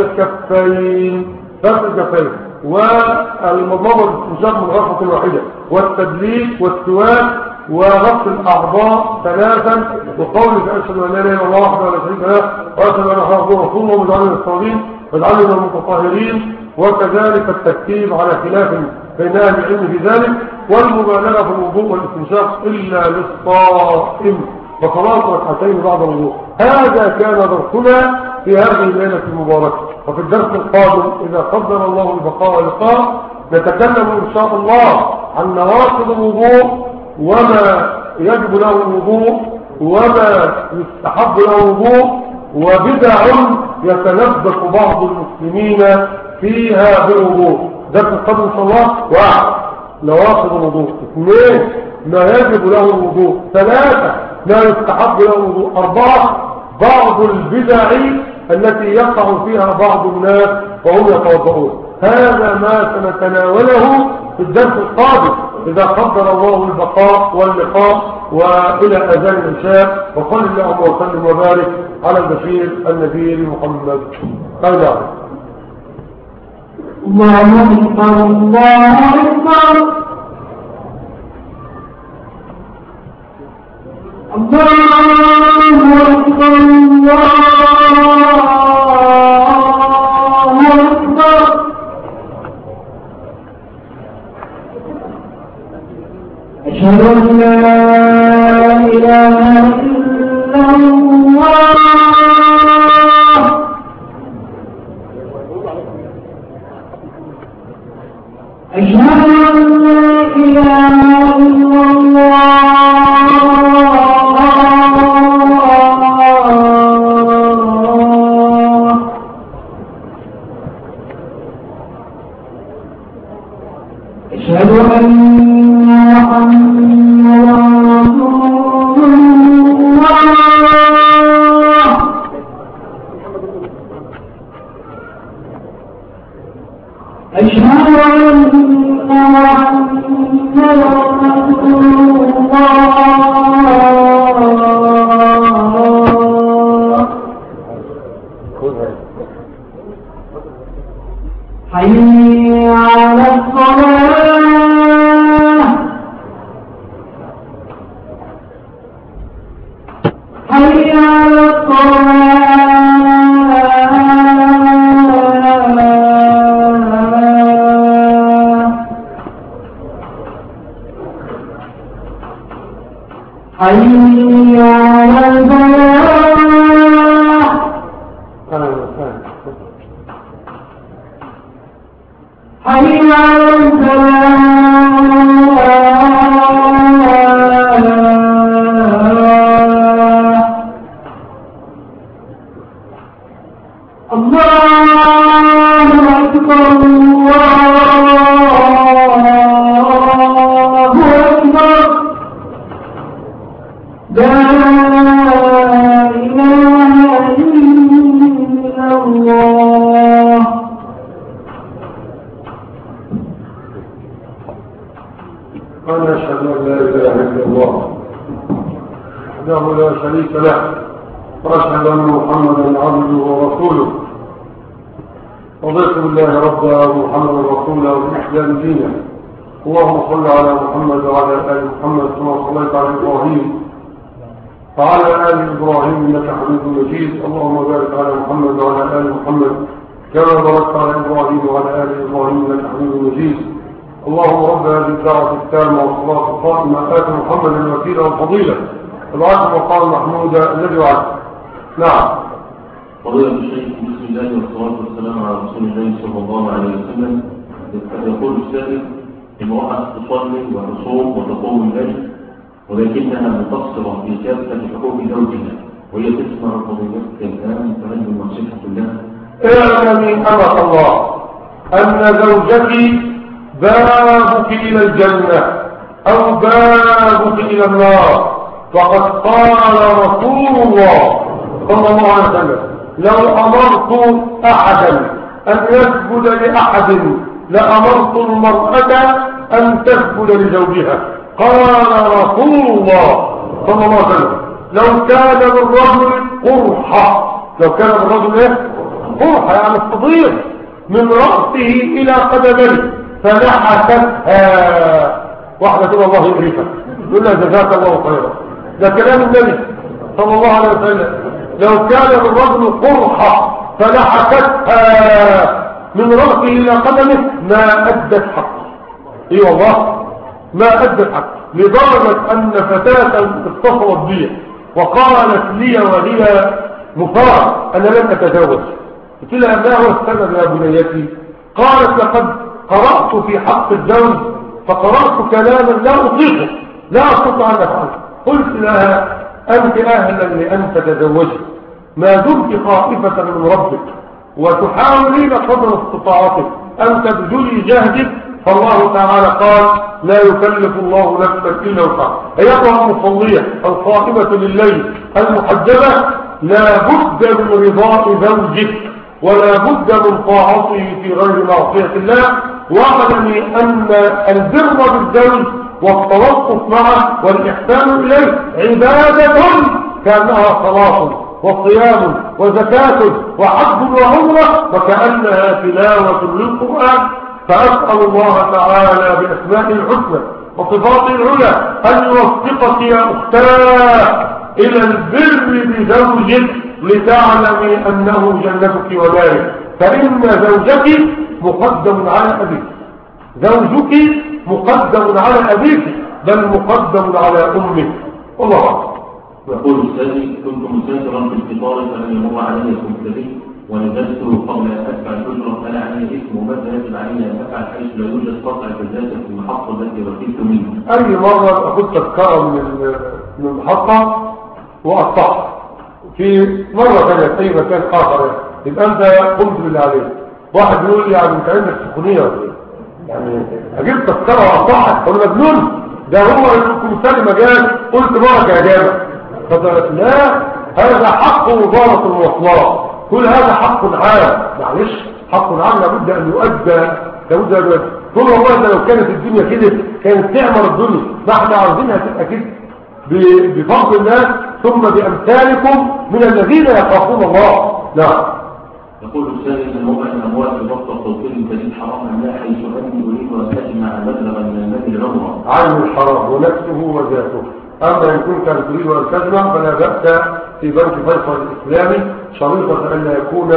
الكفين غسل الكفين والمضمضة والاستنشاق من غرفة واحدة، والتدليك والسواك، وغسل الأعضاء ثلاثا، وقولك أشهد أن لا إله إلا الله وحده لا شريك له وأشهد أن محمدا رسول الله واجعلنا من الصالحين واجعلنا من المتطهرين. وكذلك الترتيب على خلاف بين أهل العلم في ذلك، والمبالغة في الوضوء والاستنشاق إلا للصائم، فصلاة ركعتين بعد الوضوء. هذا كان درسنا في هذه الليلة المباركة. وفي الدرس القادم إذا قدر الله البقاء واللقاء نتكلم إن شاء الله عن نواقض الوضوء وما يجب له الوضوء وما يستحب له الوضوء، وبدع يتلبس بعض المسلمين فيها بالوضوء. درس القادم إن شاء الله: واحد نواقض الوضوء، اثنين ما يجب له الوضوء، ثلاثة ما يستحب له الوضوء، أربعة بعض البدع التي يقع فيها بعض الناس وهم يتوضؤون. هذا ما سنتناوله في الدرس القادم إذا قدر الله البقاء واللقاء، وإلى أذان العشاء. وصل اللهم وسلم وبارك على البشير النذير محمد. أيضا الله أكبر الله أكبر الله أكبر الله أكبر. أشهد أن لا إله إلا الله. أشهد أن لا إله إلا الله. أشهد أن محمدا رسول الله أشهد أن محمدا رسول الله حي على الصلاة حي على الصلاة حي على الفلاح حي على الفلاح الله أكبر الله أكبر لا إله إلا الله أنا أشهد أن لا إله إلا الله وحده لا شريك له وأشهد أن محمدا عبده ورسوله رضيت بالله ربا ومحمدا رسولا وبالإسلام دينا اللهم صل على محمد وعلى آل محمد كما صليت على إبراهيم وعلى آل إبراهيم إنك حميد مجيد اللهم بارك على محمد وعلى آل محمد كما باركت على إبراهيم وعلى آل إبراهيم إنك حميد مجيد اللهم رب هذه الدعوة التامة والصلاة القائمة آت محمدا الوسيلة والفضيلة العاشر وقال محمودا الذي وعد. نعم. فضيلة الشيخ بسم الله والصلاة والسلام على رسول الله صلى الله عليه وسلم. يقول السائل امرأة تصلي وتصوم وتقوم الليل ولكنها مقصرة في كافة حقوق زوجها وهي تسمع فضيلتك الآن فهل من نصيحة لها؟ اعلمي أمة الله أن زوجك بابك إلى الجنة أو بابك إلى النار فقد قال رسول الله صلى الله عليه وسلم لو أمرت أحدا أن يسجد لأحد لأمرت المرأة أن تسجد لزوجها قال رسول الله صلى الله عليه وسلم لو كان بالرجل قرحة لو كان بالرجل ايه قرحة يعني الصديق من رأسه إلى قدميه فنحتها واحدة تقول الله يبريك يقول لها جزاك الله خيرا ده كلام النبي صلى الله عليه وسلم لو كان بالرجل قرحة فنحتها من رأسه إلى قدمه ما أدت حقه اي والله ما أدت حقه لدرجة أن فتاة اتصلت بي وقالت لي وهي مفارق أنا لم أتزوج قلت لها ما هو السبب يا بنيتي قالت لقد قرأت في حق الزوج فقرأت كلاما لا أطيقه لا أستطيع أن أفعله قلت لها أنت أهلا لأن تتزوجي ما دمت خائفة من ربك وتحاولين قدر استطاعتك أن تبذلي جهدك فالله تعالى قال لا يكلف الله نفسا إلا وسعها أيها المصلية القائمة لليل المحجبة لا بد من رضاء زوجك ولا بد من طاعته في غير معصية الله واعلمي أن البر بالزوج والتلطف معه والإحسان إليه عبادة كأنها صلاة وصيام وزكاة وحج وعمرة وكأنها تلاوة للقرآن فأسأل الله تعالى بأسماء الحسنى وصفات العلى أن يوفقك يا أختاه إلى البر بزوجك لتعلمي أنه جنتك ودارك فإن زوجك مقدم على أبيك زوجك مقدم على أبيك بل مقدم على أمك والله أكبر. يقول السيد كنت مسافرا في القطار فلم يمر علي كمثلي ونزلت قبل أن أدفع الأجرة فلا علي إثم وماذا يجب علي أن أفعل حيث لا يوجد قطع جزازة في المحطة التي ركبت منها؟ أي مرة أخذ تذكرة من من المحطة وأقطعها في مرة ثانية في أي مكان آخر يبقى أنت قمت باللي عليك واحد يقول لي يعني أنت عندك سخونية يعني اجيب تذكره واصحك ولا مجنون؟ ده هو الكمثال مجال قلت بركه يا جامع. فقالت لا، هذا حق وزاره المواصلات، كل هذا حق عام. معلش حق عام لابد ان يؤدى، لابد ان يؤدى. كل والله ده لو كانت الدنيا كده كانت تعمر الدنيا، ما احنا عاوزينها تبقى كده بفضل الله ثم بامثالكم من الذين يخافون الله. نعم. يقول السائل ان وضع الاموال في ضبط التوكيل الكريم حرام لا، حيث اني اريد ان اجمع مبلغا من المال عمره. عين الحرام ونفسه وذاته. اما ان كنت تريد ان تجمع فلا باس في بنك فيصل الاسلامي، شريطه ان لا يكون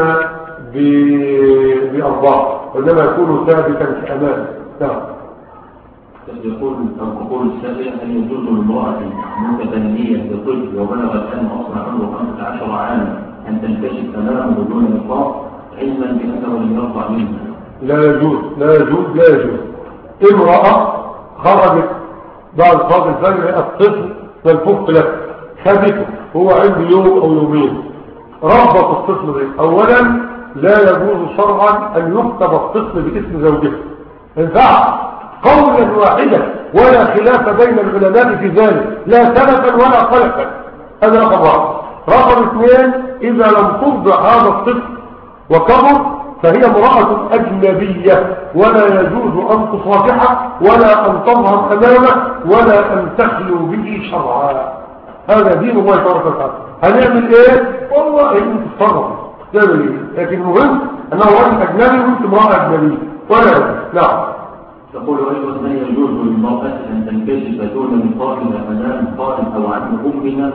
بارباح وانما يكون ثابتا في امان. نعم. يقول يقول السائل هل يجوز لامراه متبنيه بطفل وبلغ الان اصلا عمره خمسة عشر عاما ان تنكشف امامه بدون نقاط علما بانه لم يرضع منها؟ لا يجوز لا يجوز لا يجوز. امراه خرجت بعد صلاه الفجر الطفل ملفوف لك، خدته هو عنده يوم او يومين، ربط الطفل به. اولا لا يجوز شرعا ان يكتب الطفل باسم زوجته، ينفع قولا واحدا ولا خلاف بين العلماء في ذلك، لا سلفا ولا خلفا. هذا رقم واحد. رقم اثنين، اذا لم ترضع هذا الطفل وكبر فهي امرأة أجنبية ولا يجوز أن تصافحه ولا أن تظهر أمامه ولا أن تخلو به شرعا. هذا دين الله تبارك وتعالى. هنعمل ايه؟ والله انت تصرف تعمل ايه، لكن المهم انه رجل اجنبي وانت امرأة أجنبية ولا يجوز. نعم. تقول ايضا هل يجوز للمرأة ان تنكشف دون نقابها امام قائم او عن امها؟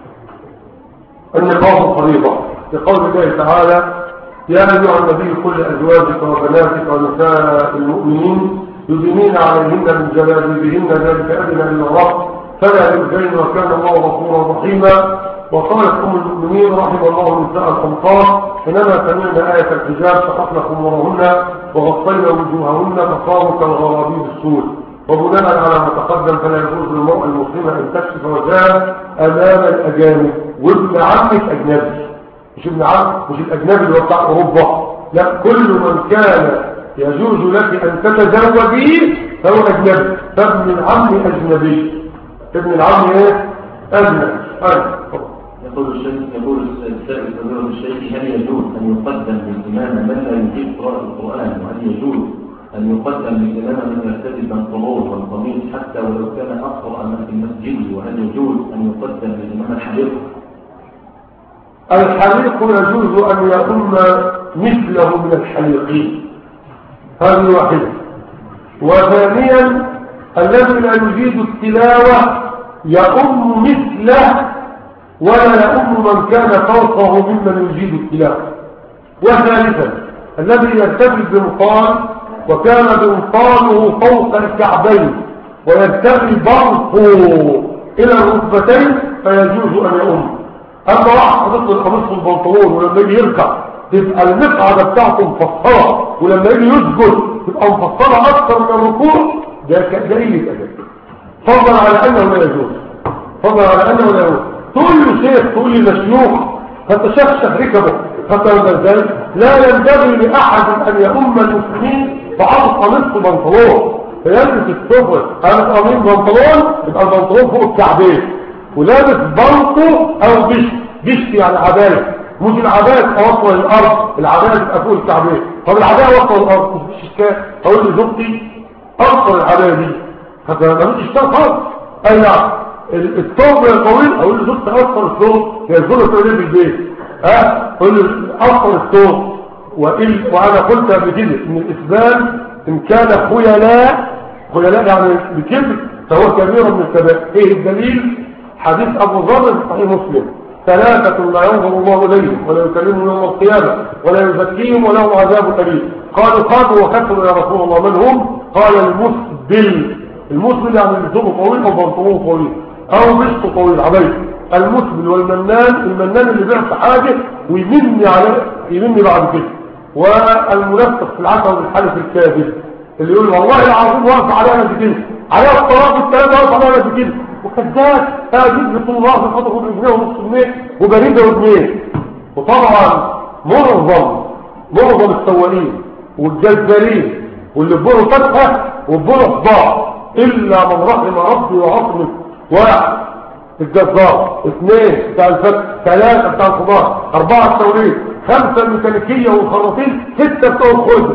النقاب فريضة لقول الله تعالى يا أيها النبي قل لأزواجك وبناتك ونساء المؤمنين يدنين عليهن من جلابيبهن ذلك أدنى أن يعرفن فلا يؤذين وكان الله غفورا رحيما. وقالت أم المؤمنين رحم الله نساء الأنصار حينما سمعنا آية الحجاب سقطنا خمورهن وغطينا وجوههن فصاروا كالغرابيب السود. وبناء على ما تقدم فلا يجوز للمرأة المسلمة أن تكشف وجهها أمام الأجانب. وابن عمك أجنبي، مش ابن عم مش الأجنبي اللي هو بتاع أوروبا، لا، كل من كان يجوز لك أن تتزوجيه فهو أجنبي. فابن العم أجنبي، ابن العم ايه؟ أجنبي. يقول الشيخ يقول السائل فضيلة الشيخ هل يجوز أن يقدم للإمام من لا يجيد قراءة القرآن، وهل يجوز أن يقدم للإمام من يرتدي البنطلون والقميص حتى ولو كان أقرأ من في المسجد، وهل يجوز أن يقدم للإمام الحليق؟ الحليق يجوز أن يؤم مثله من الحليقين، هذه واحدة. وثانيا الذي لا يجيد التلاوة يؤم مثله ولا يؤم من كان فوقه ممن يجيد التلاوة. وثالثا الذي يرتدي بمطال وكان بمطاله فوق الكعبين ويرتدي برقه إلى الركبتين فيجوز أن يؤم. أما واحد حضرت القميص والبنطلون ولما يجي يركع تبقى المقعدة بتاعته مفصلة ولما يجي يسجد تبقى مفصلة أكثر من الركوع، ده قليل أدب. فضلا على أنه لا يجوز، فضلا على أنه لا يجوز. تقول له شيخ تقول لي مشيوخ فتشخشخ ركبه فتولى ذلك. لا ينبغي لأحد أن يؤم المسلمين بعض قميص وبنطلون فيلبس السفر قميص قميص بنطلون يبقى البنطلون فوق الكعبين ولابس بنطو أو بشت. بشت يعني عباية، مش العباية توصل الأرض، العباية تبقى فوق الكعبين. طب العباية وصل الأرض مش إشكال، أقول لزوجتي أصل العباية دي فما مش إشكال خالص. أي نعم الثوب طويل أقول لزوجتي أصل الثوب هي الزوجة تقول لي في البيت ها أقول له أصل الثوب. وأنا قلت قبل كده إن الإسلام إن كان خيلاء خيلاء يعني بكبر فهو كبير من الكبائر. إيه الدليل؟ حديث أبو ذر في صحيح مسلم ثلاثة لا ينظر الله إليهم ولا يكلمهم يوم القيامة ولا يزكيهم ولهم عذاب أليم. قالوا قالوا وكفروا يا رسول الله من هم؟ قال المسبل. المسبل يعني اللي طويل أو بنطلون طويل أو مشط طويل عبيد. المسبل والمنان، المنان اللي بيعطي حاجة ويمني على يمني بعد كده. والمنافق في العشر بالحلف الكاذب اللي يقول والله العظيم واقف علينا بكده عليها الطلاق الثلاثة واقف علينا بكده وكذاب هاجد لطول الله في خطه بجنيه ونص جنيه وبريدة وجنيه. وطبعا معظم معظم السواقين والجزارين واللي بره فتحة وبره صداع، إلا من رحم ربي وعصمه. واحد الجزار، اثنين بتاع الفتح، ثلاثة بتاع الخضار، أربعة التوريد، خمسة الميكانيكية والخراطيم، ستة بتوع الخلد.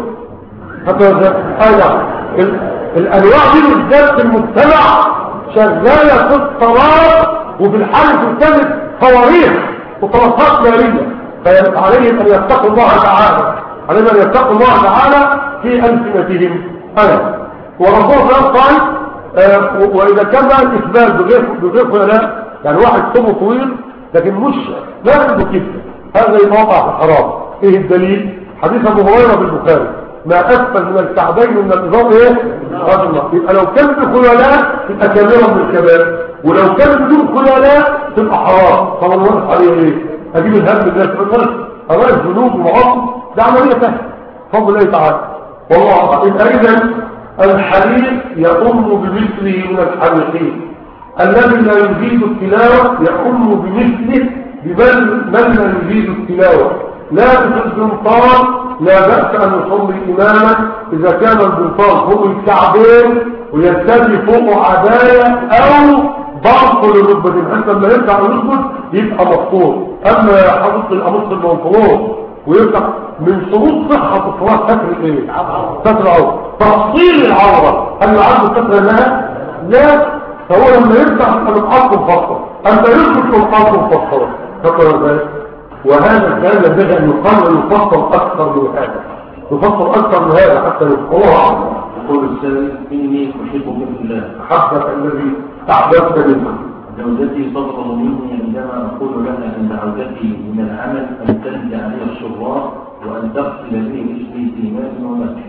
أيضا الأنواع دي بالذات في المجتمع شغالة في الصلاة وفي الحالة الثالث صواريخ وطلقات نارية. فعليهم أن يتقوا الله تعالى، عليهم أن يتقوا الله تعالى في ألسنتهم. أنا وربنا قال آه وإذا كان بقى الإثبات بغير خيلاء، يعني واحد صبه طويل لكن مش لا عنده كده، هذا يوقع في الحرام. إيه الدليل؟ حديث أبو هريرة في البخاري: ما أسفل من الكعبين من الإزار إيه؟ رجل. يبقى لو كان بخيلاء تبقى كبيرة من الكبائر، ولو كان بدون خيلاء تبقى حرام. طبعا الواحد عليه إيه؟ أجيب الهم الناس بالناس أراء الذنوب وعصم، ده عملية سهلة فضل الله تعالى. والله إذا الحديث يؤم بمثله من الحديثين، الذي لا يزيد التلاوة يؤم بمثله بمن من لا يزيد التلاوة. لا بالبنطال لا بأس أن يصلي إماما إذا كان البنطال فوق الكعبين ويرتدي فوقه عباية أو ضعف للركبة، حتى لما يرجع للركبة يبقى مفطور. أما حدث القميص المنطلون ويفتح من شروط صحة الصلاة ستر ايه؟ ستر العورة. تفصيل العورة هل عنده ستر لها؟ لا، فهو لما يفتح يبقى متحط مفصل، أما يثبت متحط مفصل ستر ذلك. وهذا كان ينبغي أن يقال يفصل أكثر من هذا، يفصل أكثر من هذا حتى يفصلوه عنه. يقول السائل: إني أحبك في الله، أحبك الذي أحببت منه. زوجتي تغضب مني عندما أقول لها أن عودتي من العمل أن تنزع علي الشرار وأن تغسل لي رجلي في ماء ومسح.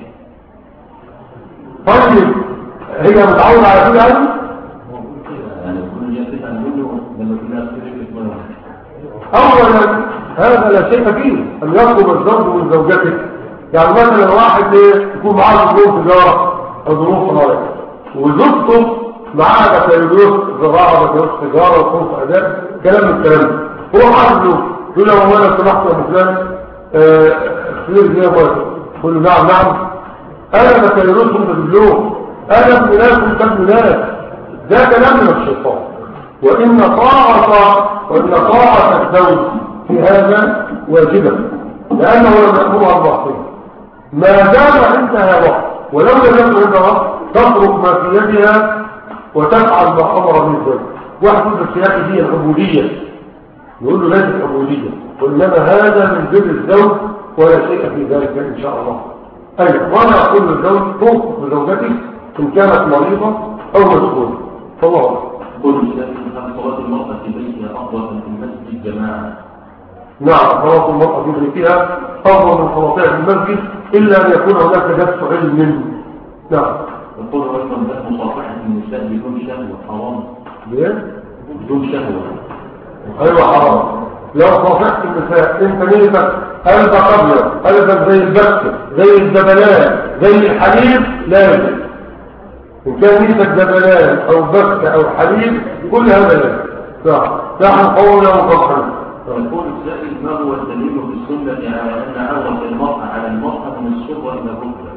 طيب هي متعودة على كده يعني؟ يعني كل شيء تفعل منه لما كنا أفترك في مرة. أولا هذا لا شيء فيه أن يطلب الزوج من زوجته. يعني مثلا واحد يكون معاه ظروف تجارة أو ظروف صناعية وزوجته معاه بكالوريوس زراعة بكالوريوس تجارة وخمس أداب كلام من الكلام ده، هو معاه فلوس يقول له: هو أنا سمحت يا فلان اختير زي ما يقول له: نعم نعم أنا بكالوريوس وأنت دبلوم، أنا ابن ناس وأنت ابن ناس. ده كلام من الشيطان. وإن طاعة وإن طاعة الزوج في هذا واجبة، لأنه لم يأمر أربع سنين ما دام عندها وقت، ولو لم يكن عندها وقت تترك ما في يدها وتفعل ما أمر به الزوج. واحد يقول السياسة دي العبودية، يقول له ليست عبودية، وإنما هذا من بر الزوج ولا شيء في ذلك إن شاء الله. أي وأنا أقول للزوج: توقف بزوجتك إن كانت مريضة أو مشغولة. فالله يقول السائل: هل صلاة المرأة في بيتها أفضل من المسجد الجماعة؟ نعم، صلاة المرأة في بيتها أفضل من صلاتها في المسجد إلا أن يكون هناك درس علم. نعم. يقول أيضا: هل مصافحة النساء بدون شهوة حرام؟ ليه؟ بدون شهوة. أيوة حرام. لو صافحت النساء أنت نيتك قلبك أبيض، قلبك زي البكة زي الدبلان زي الحليب لازم. إن كان نيتك دبلان أو بكة أو حليب كل هذا لازم. نعم نحن قولنا مقصرا. يقول السائل: ما هو الدليل في السنة على أن عورة المرأة على المرأة من السرة إلى الركبة؟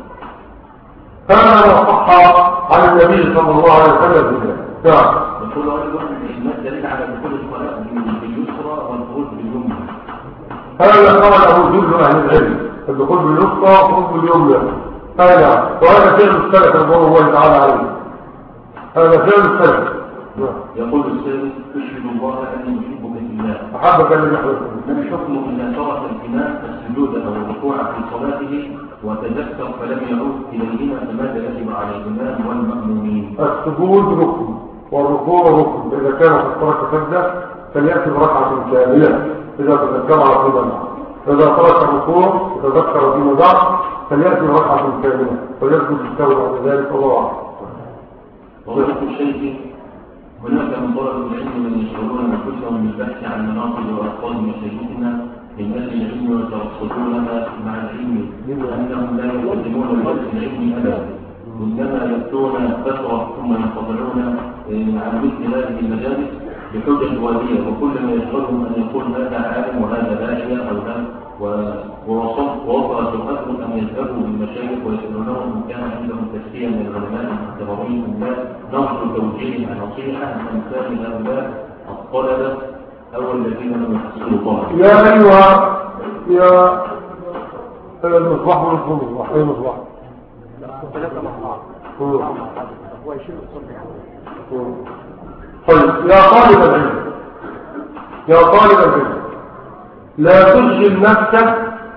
هذا صح عن النبي صلى الله عليه وسلم. نعم. يقول أيضا: ما الدليل على دخول الصلاة باليسرى والخروج باليمنى؟ هذا قاله جل أهل العلم: الدخول باليسرى والخروج باليمنى. هذا وهذا فعل السلف رضوان الله تعالى عليه. هذا فعل السلف. يقول السائل: أشهد الله أني أحبك في الله. أحبك الذي يحبك. ما الحكم إذا ترك الإمام السجود أو الركوع في صلاته وتذكر فلم يعود إليهما، فماذا يجب على الإمام والمأمومين؟ السجود ركن والركوع ركن. إذا كان في الصلاة سجدة فليأتي بركعة كاملة إذا تذكرها فيما بعد. إذا ترك الركوع وتذكر فيما بعد فليأتي بركعة كاملة ويسجد السهو بعد ذلك. الله أعلم. وضحك الشيخ: هناك من طلب العلم من يشغلون انفسهم بالبحث عن مناقب واخبار مشايخنا من اهل العلم ويترصدونها مع العلم انهم لا يقدمون الوقت العلمي ابدا، انما يبدون فتره ثم ينقطعون عن مثل هذه المجالس بحجة والية، وكل ما يشغلهم أن يقول هذا عالم وهذا داعية أو لا، ووصل سؤالهم أن يذهبوا للمشايخ ويسألونهم إن كان عندهم تسلية من العلماء المحترمين الناس نرجو توجيه نصيحة عن أمثال هؤلاء الطلبة أو الذين لم يحصلوا طلبة. يا أيها يا المصباح والمصباح المصباح أي مصباح؟ طيب يا طالب العلم يا طالب العلم لا تشغل نفسك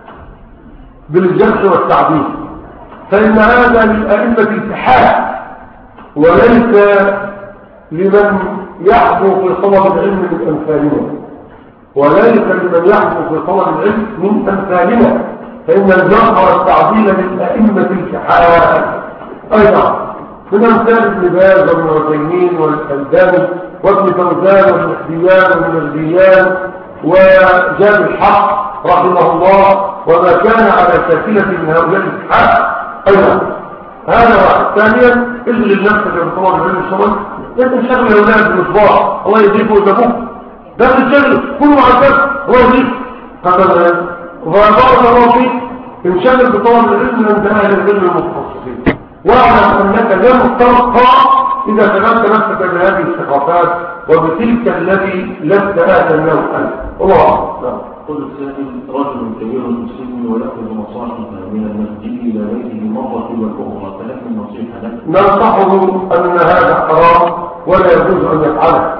بالجرح والتعديل، فإن هذا للأئمة التحاح وليس لمن يحبو في طلب العلم من أمثالنا، وليس لمن يحبو في طلب العلم من أمثالنا، فإن الجرح والتعديل للأئمة التحاح أيضا من أمثال ابن باز وابن عثيمين والألباني وابن فوزان والمحديان والمجديان وجاب الحق رحمه الله وما كان على شاكلة من هؤلاء الحق أيضا. هذا واحد. ثانيا اجل نفسك بطلاب العلم الشرعي، لا تنشغل أولاد بالمصباح الله يجيبه ويجابوه، لا تنشغل كله مع الناس الله يجيب هذا وبارك الله فيك. انشغل بطلاب العلم من أهل العلم المتخصصين، واعلم أنك لم ترقى إذا شغلت نفسك بهذه الثقافات وبتلك الذي لست أهلا له أنت. الله قل السائل رجل كبير مسلم ويأخذ مصاحف من المسجد إلى بيته مرة والأخرى، فلكن النصيحة لك ننصحه أن هذا حرام ولا يجوز أن يفعله،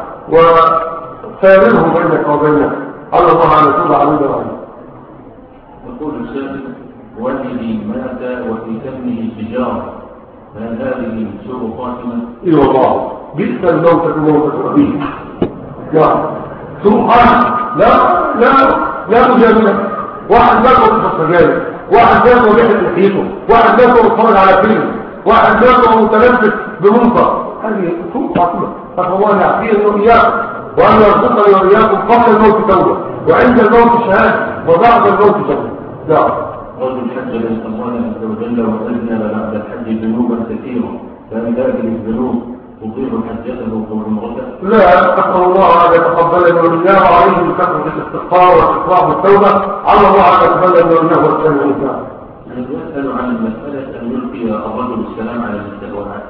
وسارره بينك وبينه على الله على طول عليه وعليه. يقول السائل والدي مات وفي دمه سجارة، فهل هذه سوء خاتمة؟ اي والله بئس الموتة موتة أبيه. لا سوء خاتمة، لا لا لا مجاملة. واحد مات وقف السجاير، واحد مات وبيحل لحيته، واحد مات ويتفرج على فيلم، واحد مات ومتلبس بمنكر، هذه سوء خاتمة. فالله يعطيه انه اياكم وان يرزقني واياكم قبل الموت توبة وعند الموت شهادة وبعد الموت توبة. لا رجل حج بين الله عز وجل وأذنب بعد الحج ذنوبا كثيرة، فهل هذه الذنوب تضيع حجته وعمرته؟ لا، أسأل الله أن يتقبل منه عليه بكثرة الاستغفار والاقرار بالتوبة على الله أن يتقبل منه والسلام عليكم. يسأل عن المسألة أن يلقي الرجل السلام على المستوعب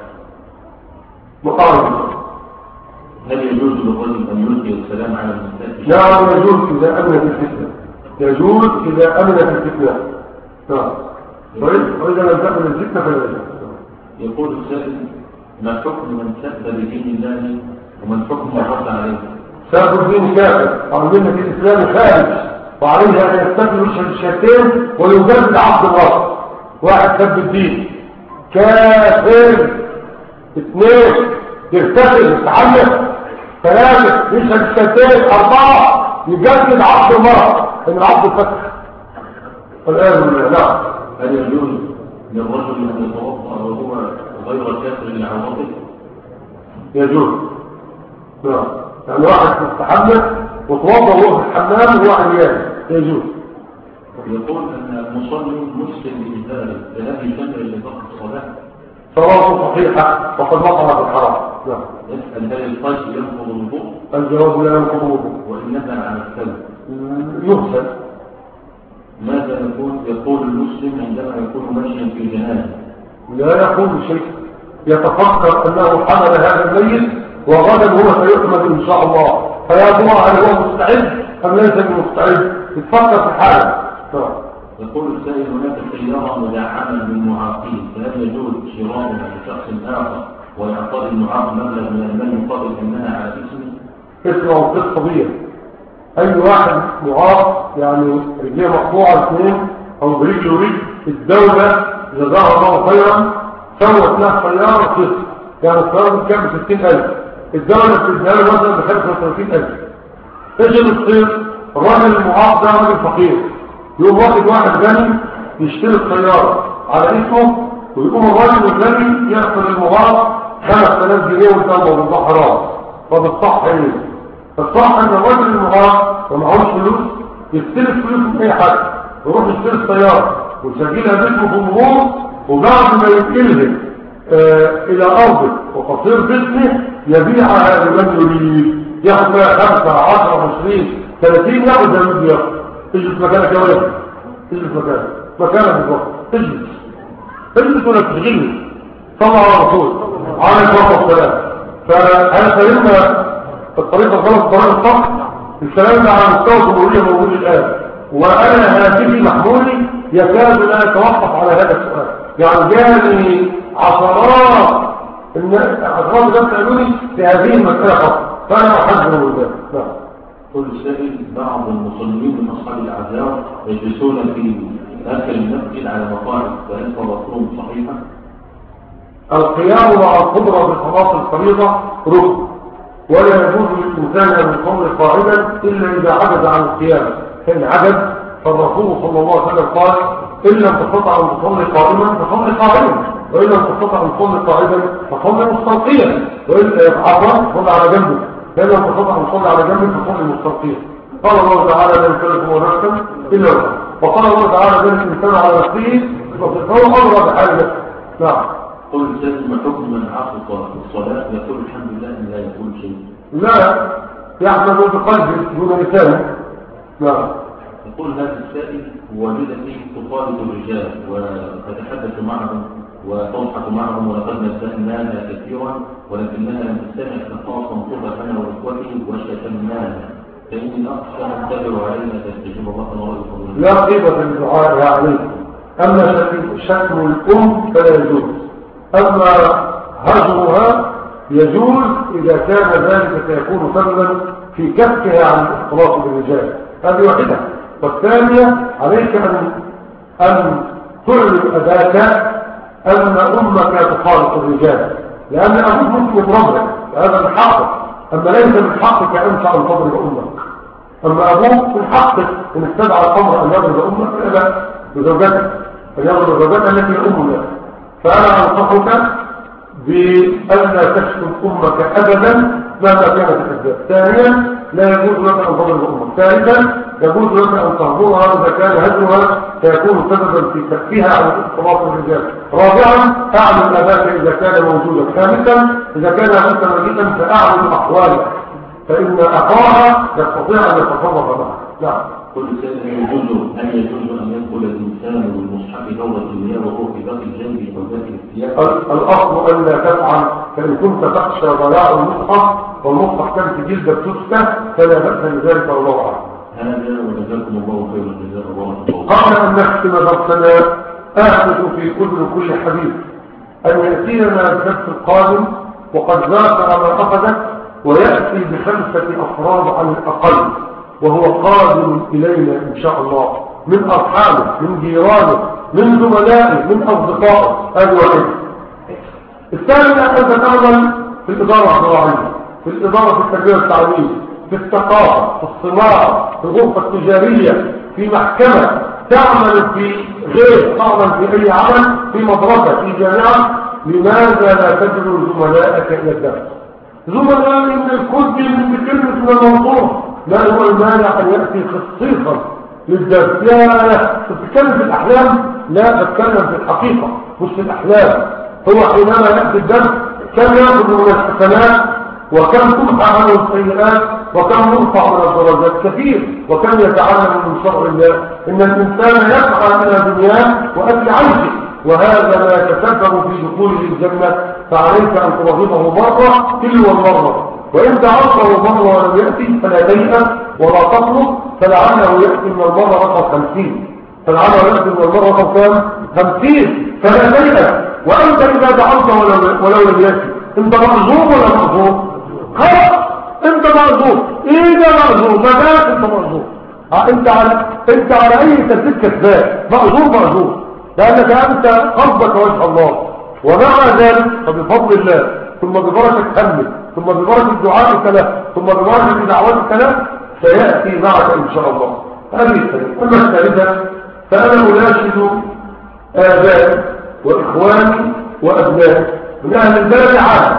مقارنة. هل يجوز للرجل أن يلقي السلام على المستوعب؟ لا، يجوز إذا أمنت الفتنة، يجوز إذا أمنت الفتنة. وإذا لم تكن الفتنة فلا يجوز. يقول السائل ما حكم من سب بدين الله ومن حكم من رد عليه؟ سب الدين كافر وعلمنا في الإسلام خارج، وعليها أن يستقبل وجه الشيطان ويجدد عبد الله. واحد سب الدين كافر، اثنين يرتكب يتعلم، ثلاثة يشهد الشيطان، أربعة يجدد عبد الله إن العبد فتح والآن بالله. لا، هل يجوز للرجل أن يتوضأ وهو غير كافر لعورته؟ يجوز. لا، يعني واحد مستحمل وتوضأ وهو في الحمام وواحد يجوز يجوز. يقول أن المصلي مسلم بإزاله، فهذه تمر لفقد الصلاة؟ صلاته صحيحة وقد وقع في الحرام. لا. يسأل هل القيس ينقض الوضوء؟ الجواب لا ينقض الوضوء. وإن نزل على الثوب يغسل. ماذا يقول يقول المسلم عندما يكون ماشيا في جنازة؟ لا يقول شيء، يتفكر أنه حمل هذا الميت وغدا هو سيحمد إن شاء الله، فيا ترى هل هو مستعد أم ليس مستعد؟ يتفكر في حاله. يقول السائل هناك سيارة مدعمة بالمعاقين، فهل يجوز شرائها لشخص آخر ويعطي المعاق مبلغ من المال مقابل أنها على اسمه؟ اسمه القصة دي أي واحد معاق يعني رجليه مقطوعة اثنين أو برجل ورجل، الدولة جزاها الله خيرا سوت لها سيارة قسط، يعني السيارة بتكون بستين ألف، الدولة بتديها له مثلا بخمسة وثلاثين ألف. ايش اللي تصير؟ الراجل المعاق ده راجل فقير، يقوم واحد واحد غني يشتري السيارة على اسمه، ويقوم الراجل الغني يأخذ المعاق خمس آلاف جنيه ويسمى بالله حرام. فبالصح ايه؟ الصح ان الراجل المعاق ومعهوش فلوس يستلف فلوس من اي حد، يروح يشتري السيارة ويسجلها باسمه في المرور، وبعد ما ينقلها آه الى ارضه وتصير باسمه يبيعها لمن يريد. ياخد بقى خمسة عشرة عشرين ثلاثين ياخد زي ما بده ياخد. اجلس مكانك يا ولد، اجلس مكانك مكانك بالظبط، اجلس اجلس ولا تشغلني. صلى على الرسول عليه الصلاه والسلام. فانا سلمنا الطريقه الغلط الطريقه الصح. الكلام ده على مستوى الجمهوريه موجود الان، وانا هاتفي محمولي يكاد لا يتوقف على هذا السؤال. يعني جاني عشرات الناس عشرات الناس سالوني في هذه المساله فقط، فانا احذر من ذلك. نعم. كل سائل بعض المصلين من اصحاب الاعذار يجلسون في داخل المسجد على مقاعد، فهل صلاتهم صحيحه؟ القيام مع القدره بصلاه الفريضه ركن، ولا يجوز للإنسان أن يصلي قاعدا إلا إذا عجز عن القيام. فإن عجز فالرسول صلى الله عليه وسلم قال إن لم تستطع أن تصلي قائما فصلي قائما، وإن لم تستطع أن تصلي قاعدا فصلي مستلقيا، وإن عفوا فصلي على جنبه، فإن لم تستطع أن تصلي على جنبه فصلي مستلقيا. قال الله تعالى لا يكلف نفسا إلا وسعها، وقال الله تعالى بل الإنسان على نفسه فهو أمر بحال نفسه. نعم. قل لازم حكم من عقد الصلاة يقول الحمد لله أن لا يقول شيء؟ لا، يحمد بقلبه دون لسانه. نعم. يقول هذا السائل والدتي تخالط الرجال وتتحدث معهم وتضحك معهم، ولقد نبهناها كثيرا ولكنها لم تستمع خاصة صوتها انا واخوتي وشتمناها، فاني اخشى ان تدعو علينا تستجيب الله ونرى. لا قيمة للدعاء عليكم. اما شتم الام فلا يجوز، اما هجرها يجوز اذا كان ذلك سيكون سببا في كفها عن الاختلاط بالرجال. هذه واحدة. والثانية عليك ان ان تعلم اباك ان امك تخالط الرجال، لان ابوك ممكن يضربك، هذا من حقك، اما ليس من حقك انت ان تضرب امك. اما ابوك من حقك ان استدعى الامر ان يضرب امك فلا بزوجتك، ان يضرب زوجتك التي هي ام لك. فانا انصحك بألا تشتم أمك أبدا مهما كانت الأسباب. ثانيا لا يجوز لك أن تضرب أمك. ثالثا يجوز لك أن تهجرها إذا كان هجرها سيكون سببا في كفها عن اختلاط الرجال. رابعا أعلم أباك إذا كان موجودا. خامسا إذا كان أبوك ميتا فأعلم أحوالك، فإن أخاها يستطيع أن يتصرف معك. نعم. كل سنة يجوز أن يجوز أن يدخل الإنسان بالمصحف دورة المياه وهو في باقي الجنب أو باقي الثياب؟ الأصل أن لا تفعل، فإن كنت تخشى ضياع المصحف والمصحف كان في جلدة تسكى فلا بأس لذلك والله أعلم. هذا وجزاكم الله خير الجزاء. الله قبل أن نختم درسنا أحدث في أذن كل حديث أن يأتينا الدرس القادم وقد ذاكر ما أخذت ويأتي بخمسة أفراد على الأقل، وهو قادم إلينا إن شاء الله من أصحابه، من جيرانه، من زملائه، من أصدقائه. هذا واحد. الثاني أن تعمل في الإدارة الزراعية، في الإدارة في التربية والتعليم، في الثقافة، في الصناعة، في الغرفة التجارية، في محكمة، تعمل في غير، تعمل في أي عمل، في مدرسة، في جامعة. لماذا لا تدعو زملائك إلى الدرس؟ زملاء من الكتب من كلمة من المنظور لا هو المانع أن يأتي خصيصا للدرس. يا تتكلم في الأحلام؟ لا، أتكلم في الحقيقة مش في الأحلام. هو حينما يأتي الدرس كم يأخذ من الحسنات وكم تمحى عنه السيئات وكم يرفع من الدرجات كثير، وكم يتعلم من شرع الله. إن الإنسان يسعى إلى دنياه وأكل عيشه، وهذا ما يتسبب في دخوله الجنة. فعليك أن ترغبه مرة تلو المرة، وإن دعوته مرة ولم يأتي فلا تيأس ولا تطلب، فلعله يأتي من المرة رقم خمسين، فلعله يأتي من المرة رقم كام؟ خمسين، فلا تيأس. وأنت إذا دعوته ولو, ولو لم يأتي أنت معذور ولا معذور؟ خلاص أنت معذور. إيه ده معذور؟ ما دام أنت معذور. أنت على أنت على أي ترتيب كذاب، معذور معذور، لأنك أنت قصدك وجه الله. ومع ذلك فبفضل الله ثم ببركة همك ثم ببركة دعائك له ثم ببركة دعوتك له سيأتي معك إن شاء الله. هذه الثالثة. أما الثالثة فأنا أناشد آبائي وإخواني وأبنائي من أهل البلد عام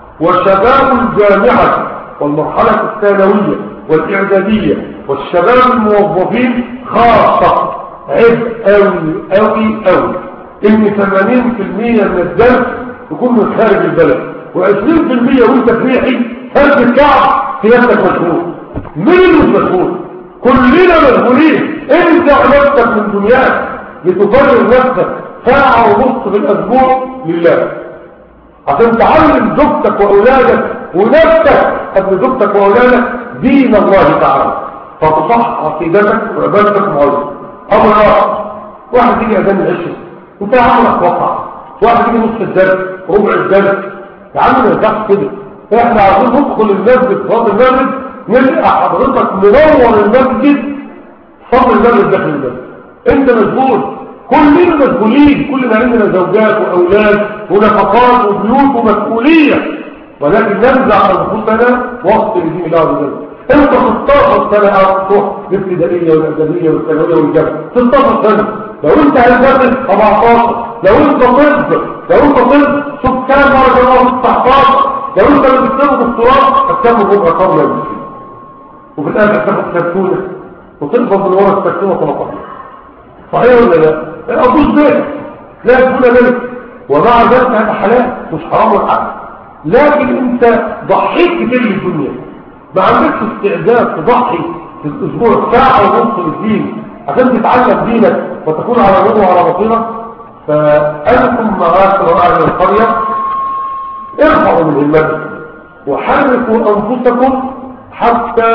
وشباب الجامعة والمرحلة الثانوية والإعدادية والشباب الموظفين خاصة عب أوي أوي أوي إن ثمانين بالمئة من الدرس يكون من خارج البلد، وعشرين بالمئة وانت فريحي هل الكعب سيادتك مشغول. مين مش مشغول؟ كلنا مشغولين. انت نفسك من دنياك لتفرغ نفسك ساعة ونص في الأسبوع لله عشان تعلم زوجتك وأولادك ونفسك قبل زوجتك وأولادك دين الله تعالى، فتصح عقيدتك وعبادتك معينة. أمر آخر، واحد يجي أذان العشاء وانت عمرك وقع، واحد يجي نص الدرس ربع الدرس، يا عم ما يرجعش كده. احنا عايزين ندخل المسجد صلاة المسجد نلقى حضرتك منور المسجد صلي المسجد داخل المسجد. انت مشغول، كلنا مشغولين، كلنا عندنا زوجات واولاد ونفقات وبيوت ومسؤوليه، ولكن ننزع انفسنا وقت لدين الله عز وجل. انت ستاشر سنه تروح الابتدائيه والادبيه والثانويه والجامعه، ستاشر سنه. لو انت هتدرس سبعتاشر، لو انت طب لو انت طب شوف كام مره جوه تسعتاشر، لو انت بتكتب دكتوراه هتكمل ربع قرن المسلمين، وفي الاخر تاخد كرتونه وتقبض من ورا الكرتونه ثلاثة عشر. صحيح ولا لا؟ الأبوس بيت لا يكون ملك، ومع ذلك هذا حلال مش حرام ولا حاجه، لكن انت ضحيت كتير للدنيا، ما عندكش استعداد تضحي في الاسبوع ساعه ونص للدين عشان تتعلم دينك وتكون على نور وعلى بصيره. فانتم معاشر اهل القريه ارفعوا من همتكم وحركوا انفسكم حتى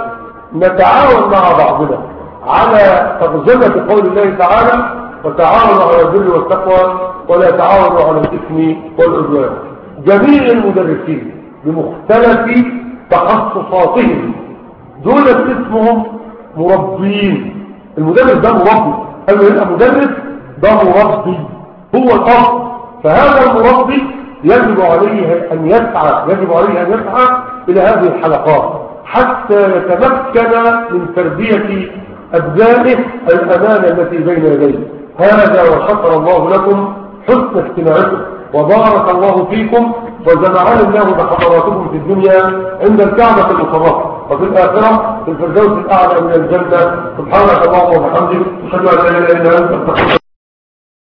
نتعاون مع بعضنا على ترجمة قول الله تعالى وتعاونوا على البر والتقوى ولا تعاونوا على الإثم والعدوان. جميع المدرسين بمختلف تخصصاتهم دول اسمهم مربين. المدرس ده مربي، قال له يبقى مدرس ده مربي هو الأصل. فهذا المربي يجب عليه أن يسعى يجب عليه أن يسعى إلى هذه الحلقات حتى يتمكن من تربية أبنائه الأمانة التي بين يديه. هذا وشكر الله لكم حسن استماعكم وبارك الله فيكم وجمعنا الله بحضراتكم في الدنيا عند الكعبة المشرفة وفي الآخرة في الفردوس الأعلى من الجنة. سبحانك اللهم وبحمدك أشهد أن لا إله إلا أنت أستغفرك.